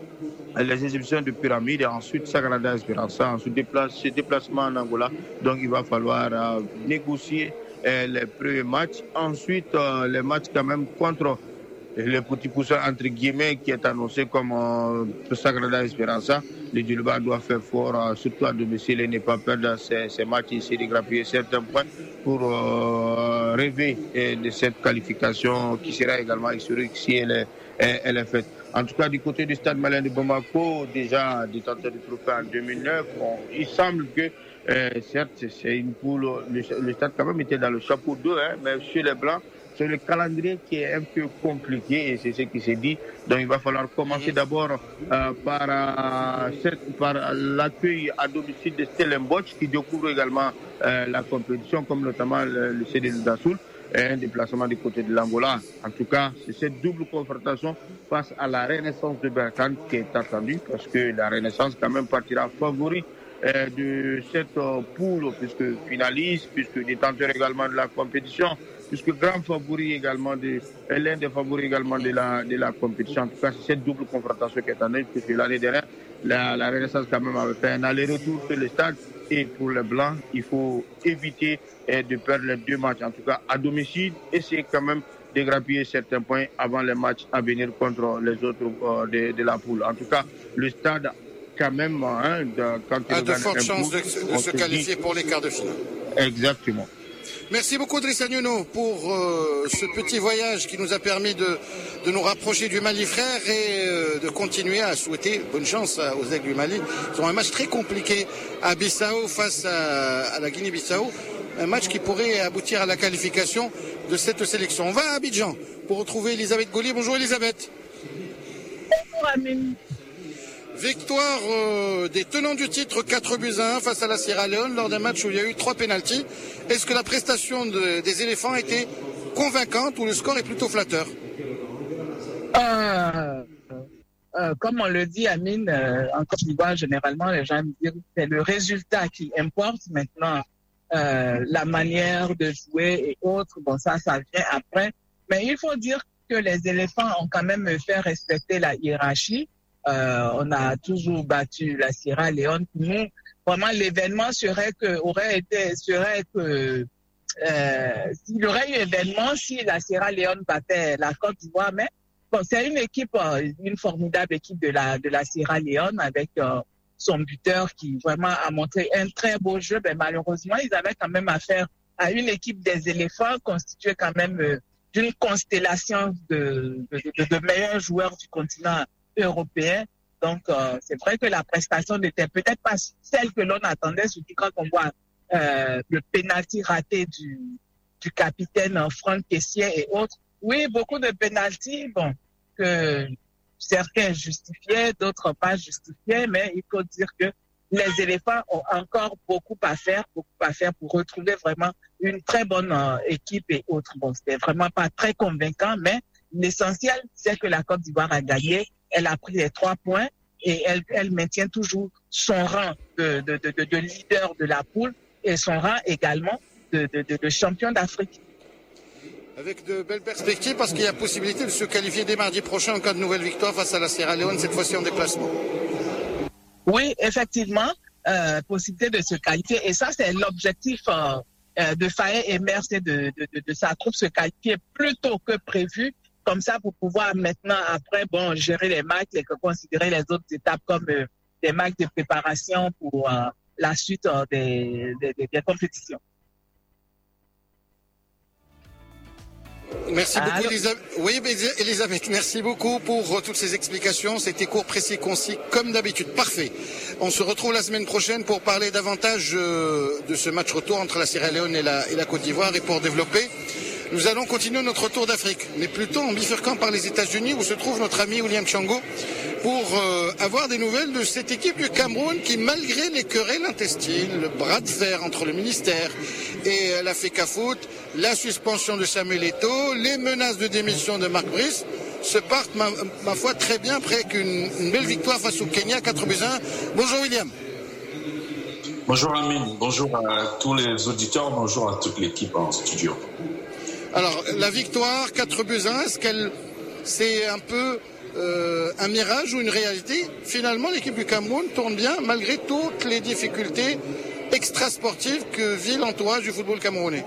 S11: les Égyptiens de Pyramide et ensuite Sagrada Esperança, ensuite déplace, ce déplacement en Angola. Donc il va falloir euh, négocier euh, les premiers matchs. Ensuite, euh, les matchs quand même contre le petit poussin entre guillemets qui est annoncé comme euh, Sagrada Esperança. Le Djoliba doit faire fort, euh, surtout à domicile, et ne pas perdre ces, ces matchs ici, de grappiller certains points pour euh, rêver euh, de cette qualification qui sera également historique si elle est, elle est faite. En tout cas, du côté du stade malien de Bamako, déjà détenteur du trophée en deux mille neuf, bon, il semble que, euh, certes, c'est une poule, le, le stade quand même était dans le chapeau deux, hein, mais chez les Blancs, c'est le calendrier qui est un peu compliqué et c'est ce qui s'est dit. Donc il va falloir commencer d'abord euh, par, euh, par l'accueil à domicile de Stellenbosch qui découvre également euh, la compétition, comme notamment le, le C D de Dassoul, et un déplacement du côté de l'Angola. En tout cas, c'est cette double confrontation face à la Renaissance de Berkane qui est attendue parce que la Renaissance quand même partira favori euh, de cette euh, poule puisque finaliste, puisque détenteur également de la compétition, puisque grand favori également de l'un des favoris également de la de la compétition. En tout cas, c'est cette double confrontation qui est en œuvre, puisque l'année dernière, la, la Renaissance quand même avait fait un aller-retour sur le stade. Et pour les Blancs, il faut éviter eh, de perdre les deux matchs, en tout cas à domicile, essayer quand même de grappiller certains points avant les matchs à venir contre les autres euh, de, de la poule. En tout cas, le stade quand même, hein, de, quand il
S2: a de fortes
S11: un
S2: chances
S11: pool,
S2: de, de se qualifier dit... pour les quarts de finale.
S11: Exactement.
S2: Merci beaucoup Driss Agnono pour euh, ce petit voyage qui nous a permis de, de nous rapprocher du Mali frère et euh, de continuer à souhaiter bonne chance aux Aigles du Mali. Ils ont un match très compliqué à Bissau face à, à la Guinée-Bissau. Un match qui pourrait aboutir à la qualification de cette sélection. On va à Abidjan pour retrouver Elisabeth Gaulier. Bonjour Elisabeth.
S12: Bonjour Amine.
S2: Victoire euh, des tenants du titre quatre buts à un face à la Sierra Leone lors d'un match où il y a eu trois pénaltys. Est-ce que la prestation de, des éléphants a été convaincante ou le score est plutôt flatteur?
S12: euh, euh, Comme on le dit, Amine, euh, en Côte d'Ivoire, généralement, les gens me disent que c'est le résultat qui importe. Maintenant, euh, la manière de jouer et autres, bon, ça, ça vient après. Mais il faut dire que les éléphants ont quand même fait respecter la hiérarchie. Euh, on a toujours battu la Sierra Leone. Nous, vraiment, l'événement serait que, aurait été, serait que, euh, s'il y aurait eu événement si la Sierra Leone battait la Côte d'Ivoire, mais bon, c'est une équipe, une formidable équipe de la, de la Sierra Leone avec euh, son buteur qui vraiment a montré un très beau jeu. Mais malheureusement, ils avaient quand même affaire à une équipe des éléphants constituée quand même euh, d'une constellation de, de, de, de meilleurs joueurs du continent européen. Donc, euh, c'est vrai que la prestation n'était peut-être pas celle que l'on attendait, surtout quand on voit euh, le pénalty raté du, du capitaine Franck Kessié et autres. Oui, beaucoup de pénaltys, bon, que certains justifiaient, d'autres pas justifiaient, mais il faut dire que les éléphants ont encore beaucoup à faire, beaucoup à faire pour retrouver vraiment une très bonne euh, équipe et autres. Bon, c'était vraiment pas très convaincant, mais l'essentiel, c'est que la Côte d'Ivoire a gagné. Elle a pris les trois points et elle, elle maintient toujours son rang de, de, de, de, de leader de la poule et son rang également de, de, de, de champion d'Afrique.
S2: Avec de belles perspectives parce qu'il y a possibilité de se qualifier dès mardi prochain en cas de nouvelle victoire face à la Sierra Leone, cette fois-ci en déplacement.
S12: Oui, effectivement, euh, possibilité de se qualifier. Et ça, c'est l'objectif euh, euh, de Faye et Merce de, de, de, de sa troupe, se qualifier plus tôt que prévu. Comme ça, pour pouvoir maintenant, après, bon, gérer les matchs et considérer les autres étapes comme euh, des matchs de préparation pour euh, la suite euh, des, des, des compétitions.
S2: Merci beaucoup, Alors... Elisabeth. Oui, Elisabeth, merci beaucoup pour toutes ces explications. C'était court, précis, concis, comme d'habitude. Parfait. On se retrouve la semaine prochaine pour parler davantage de ce match retour entre la Sierra Leone et la, et la Côte d'Ivoire et pour développer. Nous allons continuer notre tour d'Afrique, mais plutôt en bifurquant par les États-Unis où se trouve notre ami William Chango pour euh, avoir des nouvelles de cette équipe du Cameroun qui, malgré les querelles intestines, le bras de fer entre le ministère et euh, la FECAFOOT, la suspension de Samuel Eto'o, les menaces de démission de Marc Brice, se partent, ma, ma foi, très bien après qu'une belle victoire face au Kenya, quatre buts à un. Bonjour William.
S13: Bonjour Amine, bonjour à tous les auditeurs, bonjour à toute l'équipe en studio.
S2: Alors, la victoire, quatre buts à un, est-ce qu'elle, c'est un peu euh, un mirage ou une réalité? Finalement, l'équipe du Cameroun tourne bien malgré toutes les difficultés extrasportives que vit l'entourage du football camerounais.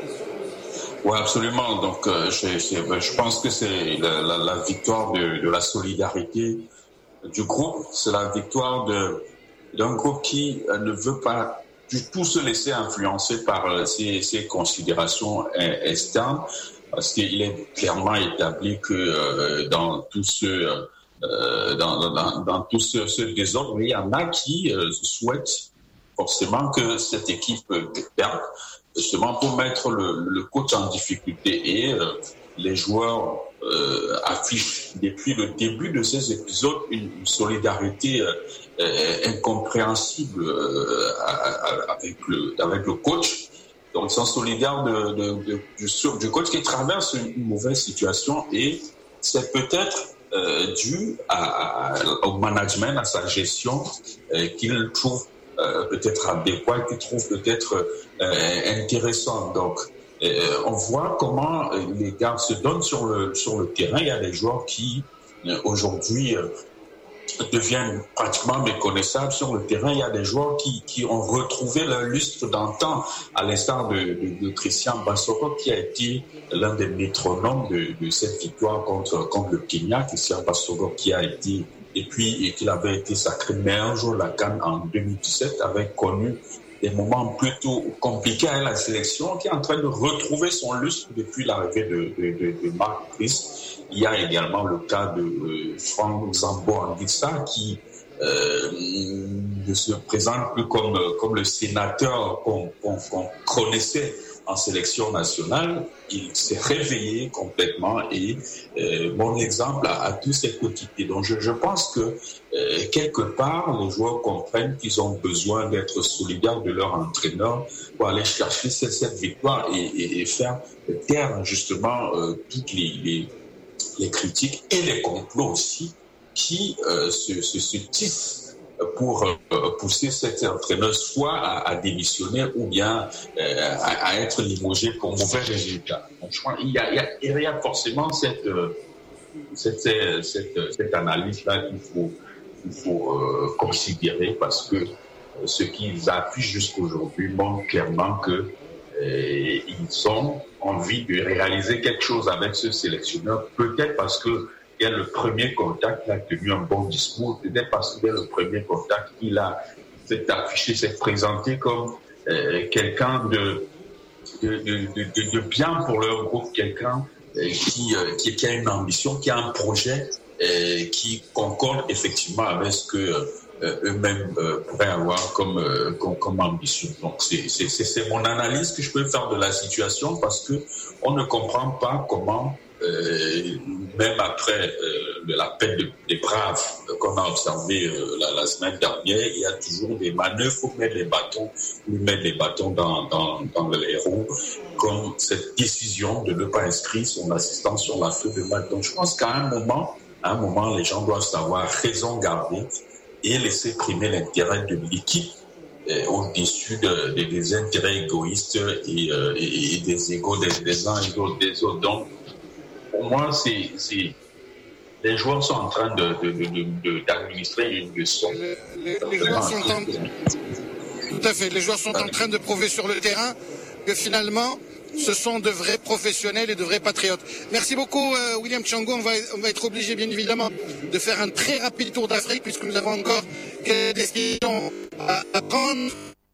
S13: Oui, absolument. Donc, euh, je, je pense que c'est la, la, la victoire de, de la solidarité du groupe. C'est la victoire de, d'un groupe qui euh, ne veut pas du tout se laisser influencer par euh, ces, ces considérations euh, externes, parce qu'il est clairement établi que euh, dans tout ce euh, dans, dans, dans tout ce, ce désordre, il y en a qui euh, souhaitent forcément que cette équipe perde, justement pour mettre le, le coach en difficulté. Et euh, les joueurs euh, affichent depuis le début de ces épisodes une, une solidarité euh, euh, incompréhensible euh, avec, le, avec le coach. Donc ils sont solidaires de, de, de, du, du coach qui traverse une mauvaise situation, et c'est peut-être euh, dû à, à, au management, à sa gestion, euh, qu'il trouve Euh, peut-être adéquat, qui trouve peut-être euh, intéressant. Donc, euh, on voit comment euh, les gars se donnent sur le, sur le terrain. Il y a des joueurs qui, euh, aujourd'hui, euh, deviennent pratiquement méconnaissables sur le terrain. Il y a des joueurs qui, qui ont retrouvé leur lustre d'antan, à l'instar de, de, de Christian Bassoro, qui a été l'un des métronomes de, de cette victoire contre, contre le Kenya. Christian Bassoro qui a été et puis et qu'il avait été sacré meilleur joueur de la CAN en deux mille dix-sept, avait connu des moments plutôt compliqués à la sélection, qui est en train de retrouver son lustre depuis l'arrivée de, de, de, de Marc Brice. Il y a également le cas de euh, Franck Zambo Anguissa, qui euh, ne se présente plus comme, comme le sénateur qu'on, qu'on, qu'on connaissait en sélection nationale. Il s'est réveillé complètement, et euh, mon exemple à, à tous ses coéquipiers. Donc je, je pense que euh, quelque part les joueurs comprennent qu'ils ont besoin d'être solidaires de leur entraîneur pour aller chercher cette, cette victoire et, et, et faire taire justement euh, toutes les, les, les critiques et les complots aussi qui euh, se, se, se tissent pour euh, pousser cet entraîneur soit à, à démissionner ou bien euh, à, à être limogé pour mauvais résultats. Franchement, il y a, il y a, il y a forcément cette, euh, cette, cette, cette, cette analyse-là qu'il faut, qu'il faut euh, considérer, parce que euh, ce qu'ils affichent jusqu'aujourd'hui montre clairement que euh, ils ont envie de réaliser quelque chose avec ce sélectionneur, peut-être parce que dès le premier contact, il a tenu un bon discours. Peut-être parce que dès le premier contact, il a s'est affiché, s'est présenté comme euh, quelqu'un de, de, de, de, de bien pour leur groupe, quelqu'un euh, qui, euh, qui, qui a une ambition, qui a un projet euh, qui concorde effectivement avec ce que euh, eux-mêmes euh, pourraient avoir comme, euh, comme, comme ambition. Donc c'est, c'est, c'est mon analyse que je peux faire de la situation, parce que on ne comprend pas comment Euh, même après euh, la peine de, des braves euh, qu'on a observé euh, la, la semaine dernière, il y a toujours des manœuvres pour mettre les bâtons, pour mettre les bâtons dans, dans, dans les roues, comme cette décision de ne pas inscrire son assistant sur la feuille de match. Donc je pense qu'à un moment, à un moment, les gens doivent savoir raison garder et laisser primer l'intérêt de l'équipe au-dessus de, de, des intérêts égoïstes et, euh, et, et des égos des, des uns et des autres. Donc, pour moi, c'est, c'est, les joueurs sont en train de, de, de, de, d'administrer une leçon.
S2: Les, les, les joueurs sont en... Tout à fait. Les joueurs sont en train de prouver sur le terrain que finalement, ce sont de vrais professionnels et de vrais patriotes. Merci beaucoup, euh, William Tchango. On va, on va être obligé, bien évidemment, de faire un très rapide tour d'Afrique, puisque nous avons encore quelques décisions à, à prendre.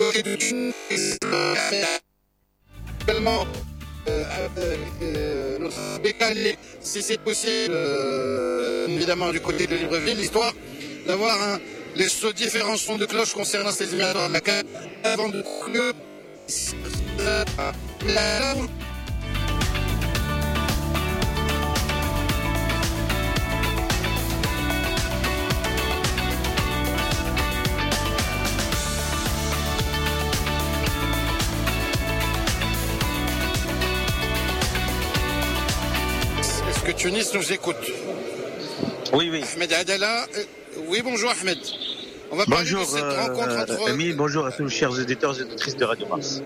S2: Également, euh, euh, euh, notre décalé, si c'est possible, euh, évidemment, du côté de Libreville, l'histoire d'avoir un, les différents sons de cloche concernant ces éliminatoires de la C A N avant de conclure. Est-ce que Tunis nous écoute?
S14: Oui, oui.
S2: Ahmed Adala. Euh, oui, bonjour Ahmed. On va
S14: bonjour,
S2: de cette euh, rencontre entre...
S14: Emile, bonjour à tous les chers éditeurs et auditrices de Radio Mars.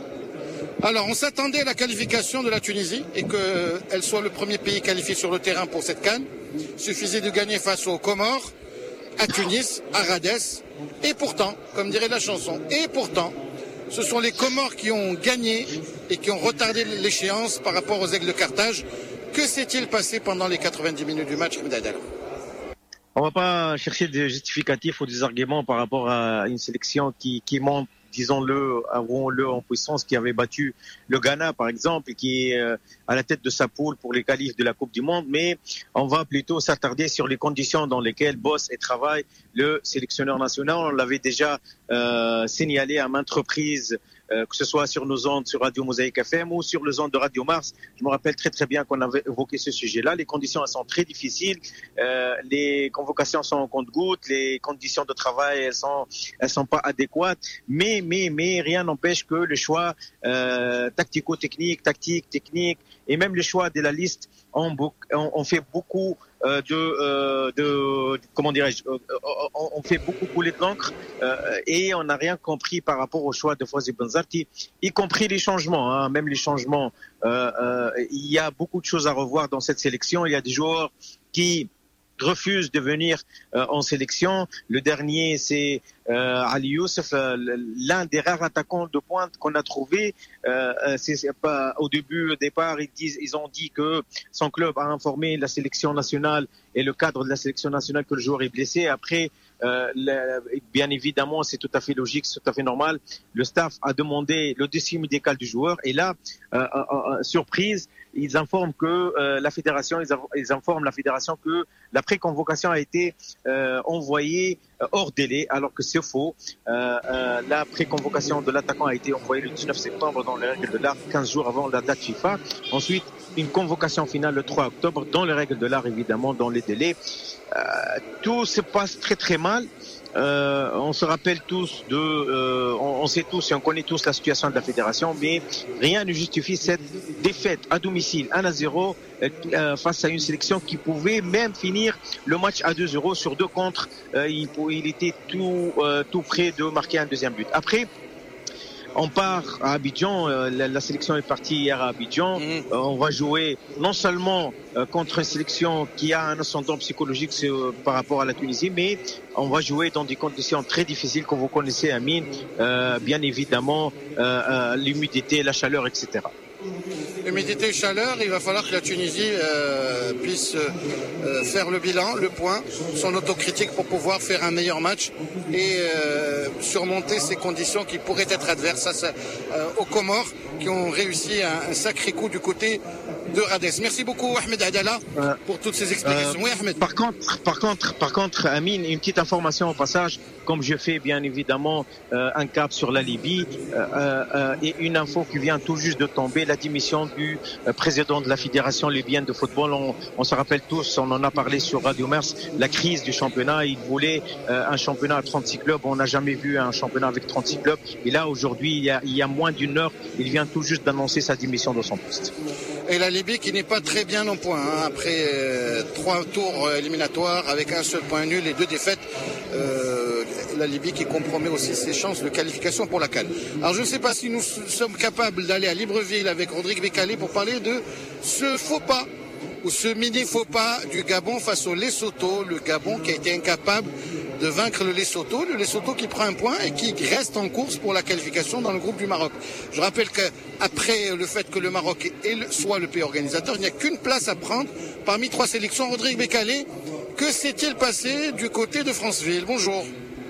S2: Alors, on s'attendait à la qualification de la Tunisie et qu'elle soit le premier pays qualifié sur le terrain pour cette C A N. Il suffisait de gagner face aux Comores, à Tunis, à Rades. Et pourtant, comme dirait la chanson, et pourtant, ce sont les Comores qui ont gagné et qui ont retardé l'échéance par rapport aux Aigles de Carthage. Que s'est-il passé pendant les quatre-vingt-dix minutes du match, Ahmed Adala?
S14: On ne va pas chercher des justificatifs ou des arguments par rapport à une sélection qui, qui monte, disons-le, avouons-le, en puissance, qui avait battu le Ghana, par exemple, et qui est à la tête de sa poule pour les qualifs de la Coupe du Monde. Mais on va plutôt s'attarder sur les conditions dans lesquelles bosse et travaille le sélectionneur national. On l'avait déjà euh, signalé à maintes reprises, Euh, que ce soit sur nos ondes, sur Radio Mosaïque F M ou sur les ondes de Radio Mars. Je me rappelle très très bien qu'on avait évoqué ce sujet-là. Les conditions elles sont très difficiles. Euh, les convocations sont en compte-gouttes. Les conditions de travail elles sont elles sont pas adéquates. Mais mais mais rien n'empêche que le choix euh, tactico-technique, tactique, technique et même le choix de la liste on, on, on fait beaucoup euh, de, euh, de comment dirais-je euh, on, on fait beaucoup couler de l'encre euh, et on n'a rien compris par rapport au choix de Fawzi Benzarti, y compris les changements, hein, même les changements. Euh, euh, il y a beaucoup de choses à revoir dans cette sélection. Il y a des joueurs qui refusent de venir euh, en sélection. Le dernier, c'est euh, Ali Youssef, euh, l'un des rares attaquants de pointe qu'on a trouvé. Euh, c'est, c'est pas, au début, au départ, ils, disent, ils ont dit que son club a informé la sélection nationale et le cadre de la sélection nationale que le joueur est blessé. Après, euh, le, bien évidemment, c'est tout à fait logique, c'est tout à fait normal. Le staff a demandé le dossier médical du joueur et là, euh, euh, euh, surprise, ils informent que euh, la fédération, ils, av- ils informent la fédération que la pré-convocation a été euh, envoyée euh, hors délai, alors que c'est faux. Euh, euh, la pré-convocation de l'attaquant a été envoyée le dix-neuf septembre dans les règles de l'art, quinze jours avant la date FIFA. Ensuite, une convocation finale le trois octobre dans les règles de l'art, évidemment, dans les délais. Euh, tout se passe très très mal. Euh, on se rappelle tous de, euh, on, on sait tous et on connaît tous la situation de la fédération, mais rien ne justifie cette défaite à domicile un à zéro euh, face à une sélection qui pouvait même finir le match à deux zéro sur deux contre. Euh, il, il était tout, euh, tout près de marquer un deuxième but. Après, on part à Abidjan, euh, la, la sélection est partie hier à Abidjan. Mmh. Euh, on va jouer non seulement euh, contre une sélection qui a un ascendant psychologique euh, par rapport à la Tunisie, mais on va jouer dans des conditions très difficiles que vous connaissez, Amine. Euh, bien évidemment, euh, euh, l'humidité, la chaleur, et cetera.
S2: Humidité et chaleur, il va falloir que la Tunisie euh, puisse euh, faire le bilan, le point, son autocritique pour pouvoir faire un meilleur match et euh, surmonter ces conditions qui pourraient être adverses à, euh, aux Comores qui ont réussi un, un sacré coup du côté de Rades. Merci beaucoup Ahmed Adala pour toutes ces explications.
S14: Euh,
S2: oui, Ahmed.
S14: Par contre, par contre, par contre, Amine, une petite information au passage, comme je fais bien évidemment euh, un cap sur la Libye euh, euh, et une info qui vient tout juste de tomber, la démission du euh, président de la fédération libyenne de football. On, on se rappelle tous, on en a parlé sur Radio Mers, la crise du championnat. Il voulait euh, un championnat à trente-six clubs. On n'a jamais vu un championnat avec trente-six clubs. Et là, aujourd'hui, il y a, il y a moins d'une heure, il vient tout juste d'annoncer sa démission de son poste.
S2: Et la Libye qui n'est pas très bien en point, hein, après euh, trois tours éliminatoires avec un seul point nul et deux défaites. Euh, la Libye qui compromet aussi ses chances de qualification pour la CAN. Alors je ne sais pas si nous sommes capables d'aller à Libreville avec Rodrigue Bécalé pour parler de ce faux pas ou ce mini faux pas du Gabon face au Lesotho, le Gabon qui a été incapable de vaincre le Lesotho, le Lesotho qui prend un point et qui reste en course pour la qualification dans le groupe du Maroc. Je rappelle qu'après le fait que le Maroc soit le pays organisateur, il n'y a qu'une place à prendre parmi trois sélections. Rodrigue Bécalé, que s'est-il passé du côté de Franceville? Bonjour.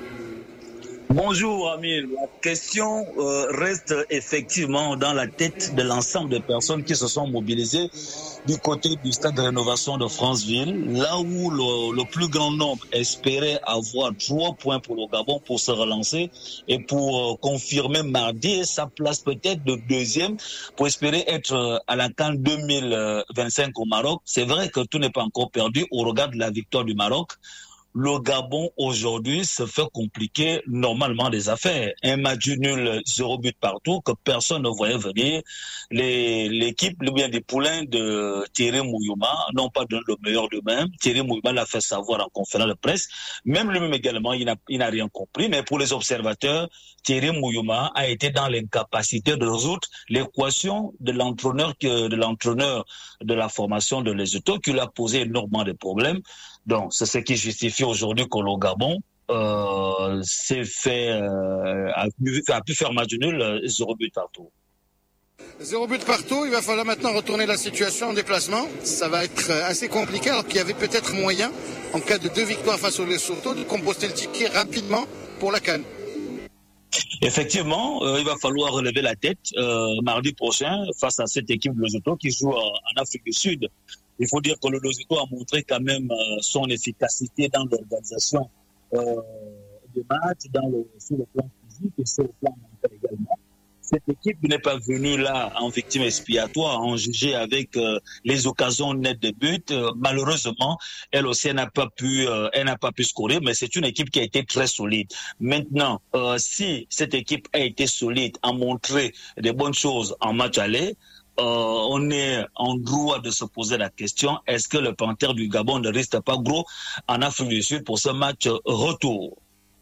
S15: Bonjour Amir, la question euh, reste effectivement dans la tête de l'ensemble des personnes qui se sont mobilisées du côté du stade de rénovation de Franceville, là où le, le plus grand nombre espérait avoir trois points pour le Gabon pour se relancer et pour euh, confirmer mardi sa place peut-être de deuxième pour espérer être à la CAN deux mille vingt-cinq au Maroc. C'est vrai que tout n'est pas encore perdu au regard de la victoire du Maroc. Le Gabon aujourd'hui se fait compliquer normalement des affaires. Un match nul, zéro but partout, que personne ne voyait venir. Les, l'équipe, le bien des poulains de Thierry Mouyouma n'ont pas donné le meilleur d'eux-mêmes. Thierry Mouyouma l'a fait savoir en conférence de presse. Même lui-même également, il n'a, il n'a rien compris. Mais pour les observateurs, Thierry Mouyouma a été dans l'incapacité de résoudre l'équation de l'entraîneur, de l'entraîneur de la formation de Lesotho qui lui a posé énormément de problèmes. Donc, c'est ce qui justifie aujourd'hui que le Gabon euh, s'est fait, euh, a, pu, a pu faire match nul, zéro but partout.
S2: Zéro but partout, il va falloir maintenant retourner la situation en déplacement. Ça va être assez compliqué, alors qu'il y avait peut-être moyen, en cas de deux victoires face au Lesotho, de composter le ticket rapidement pour la CAN.
S15: Effectivement, euh, il va falloir relever la tête euh, mardi prochain face à cette équipe de Lesotho qui joue en, en Afrique du Sud. Il faut dire que le Lesotho a montré quand même euh, son efficacité dans l'organisation euh, des matchs, dans le, sur le plan physique et sur le plan mental également. Cette équipe n'est pas venue là en victime expiatoire, en juger avec euh, les occasions nettes de but. Euh, malheureusement, elle aussi elle n'a pas pu, euh, elle n'a pas pu scorer, mais c'est une équipe qui a été très solide. Maintenant, euh, si cette équipe a été solide, a montré des bonnes choses en match aller, Euh, on est en droit de se poser la question, est-ce que le Panthère du Gabon ne risque pas gros en Afrique du Sud pour ce match retour?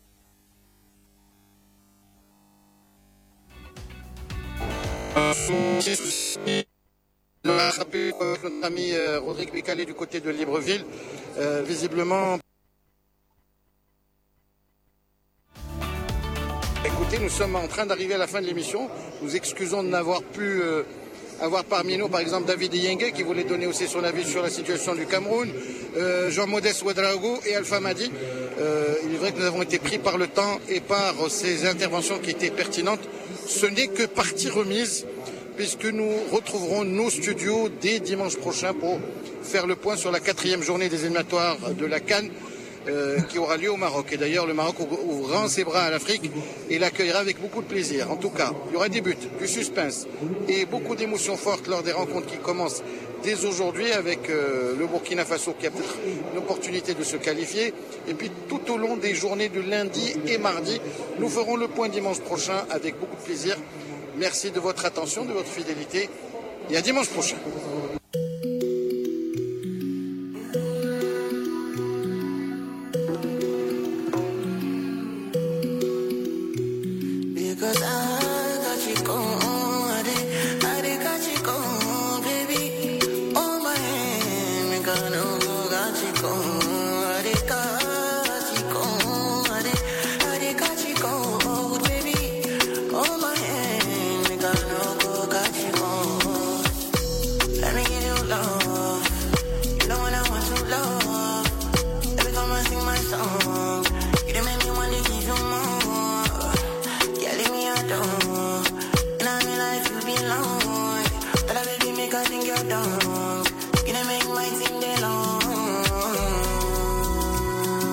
S2: Le rattrapé notre ami euh, Rodrigue Bécalé du côté de Libreville, euh, visiblement. Écoutez, nous sommes en train d'arriver à la fin de l'émission. Nous excusons de n'avoir pu euh, avoir parmi nous, par exemple, David Yengue qui voulait donner aussi son avis sur la situation du Cameroun, euh, Jean-Modeste Ouedraogo et Alpha Madi. Euh, il est vrai que nous avons été pris par le temps et par ces interventions qui étaient pertinentes. Ce n'est que partie remise, puisque nous retrouverons nos studios dès dimanche prochain pour faire le point sur la quatrième journée des éliminatoires de la CAN euh, qui aura lieu au Maroc. Et d'ailleurs, le Maroc ouvrira ses bras à l'Afrique et l'accueillera avec beaucoup de plaisir. En tout cas, il y aura des buts, du suspense et beaucoup d'émotions fortes lors des rencontres qui commencent dès aujourd'hui avec euh, le Burkina Faso qui a peut-être une opportunité de se qualifier. Et puis tout au long des journées de lundi et mardi, nous ferons le point dimanche prochain avec beaucoup de plaisir. Merci de votre attention, de votre fidélité et à dimanche prochain.
S16: Because I got you going, I did got you going, baby. Oh my hand, I got you going.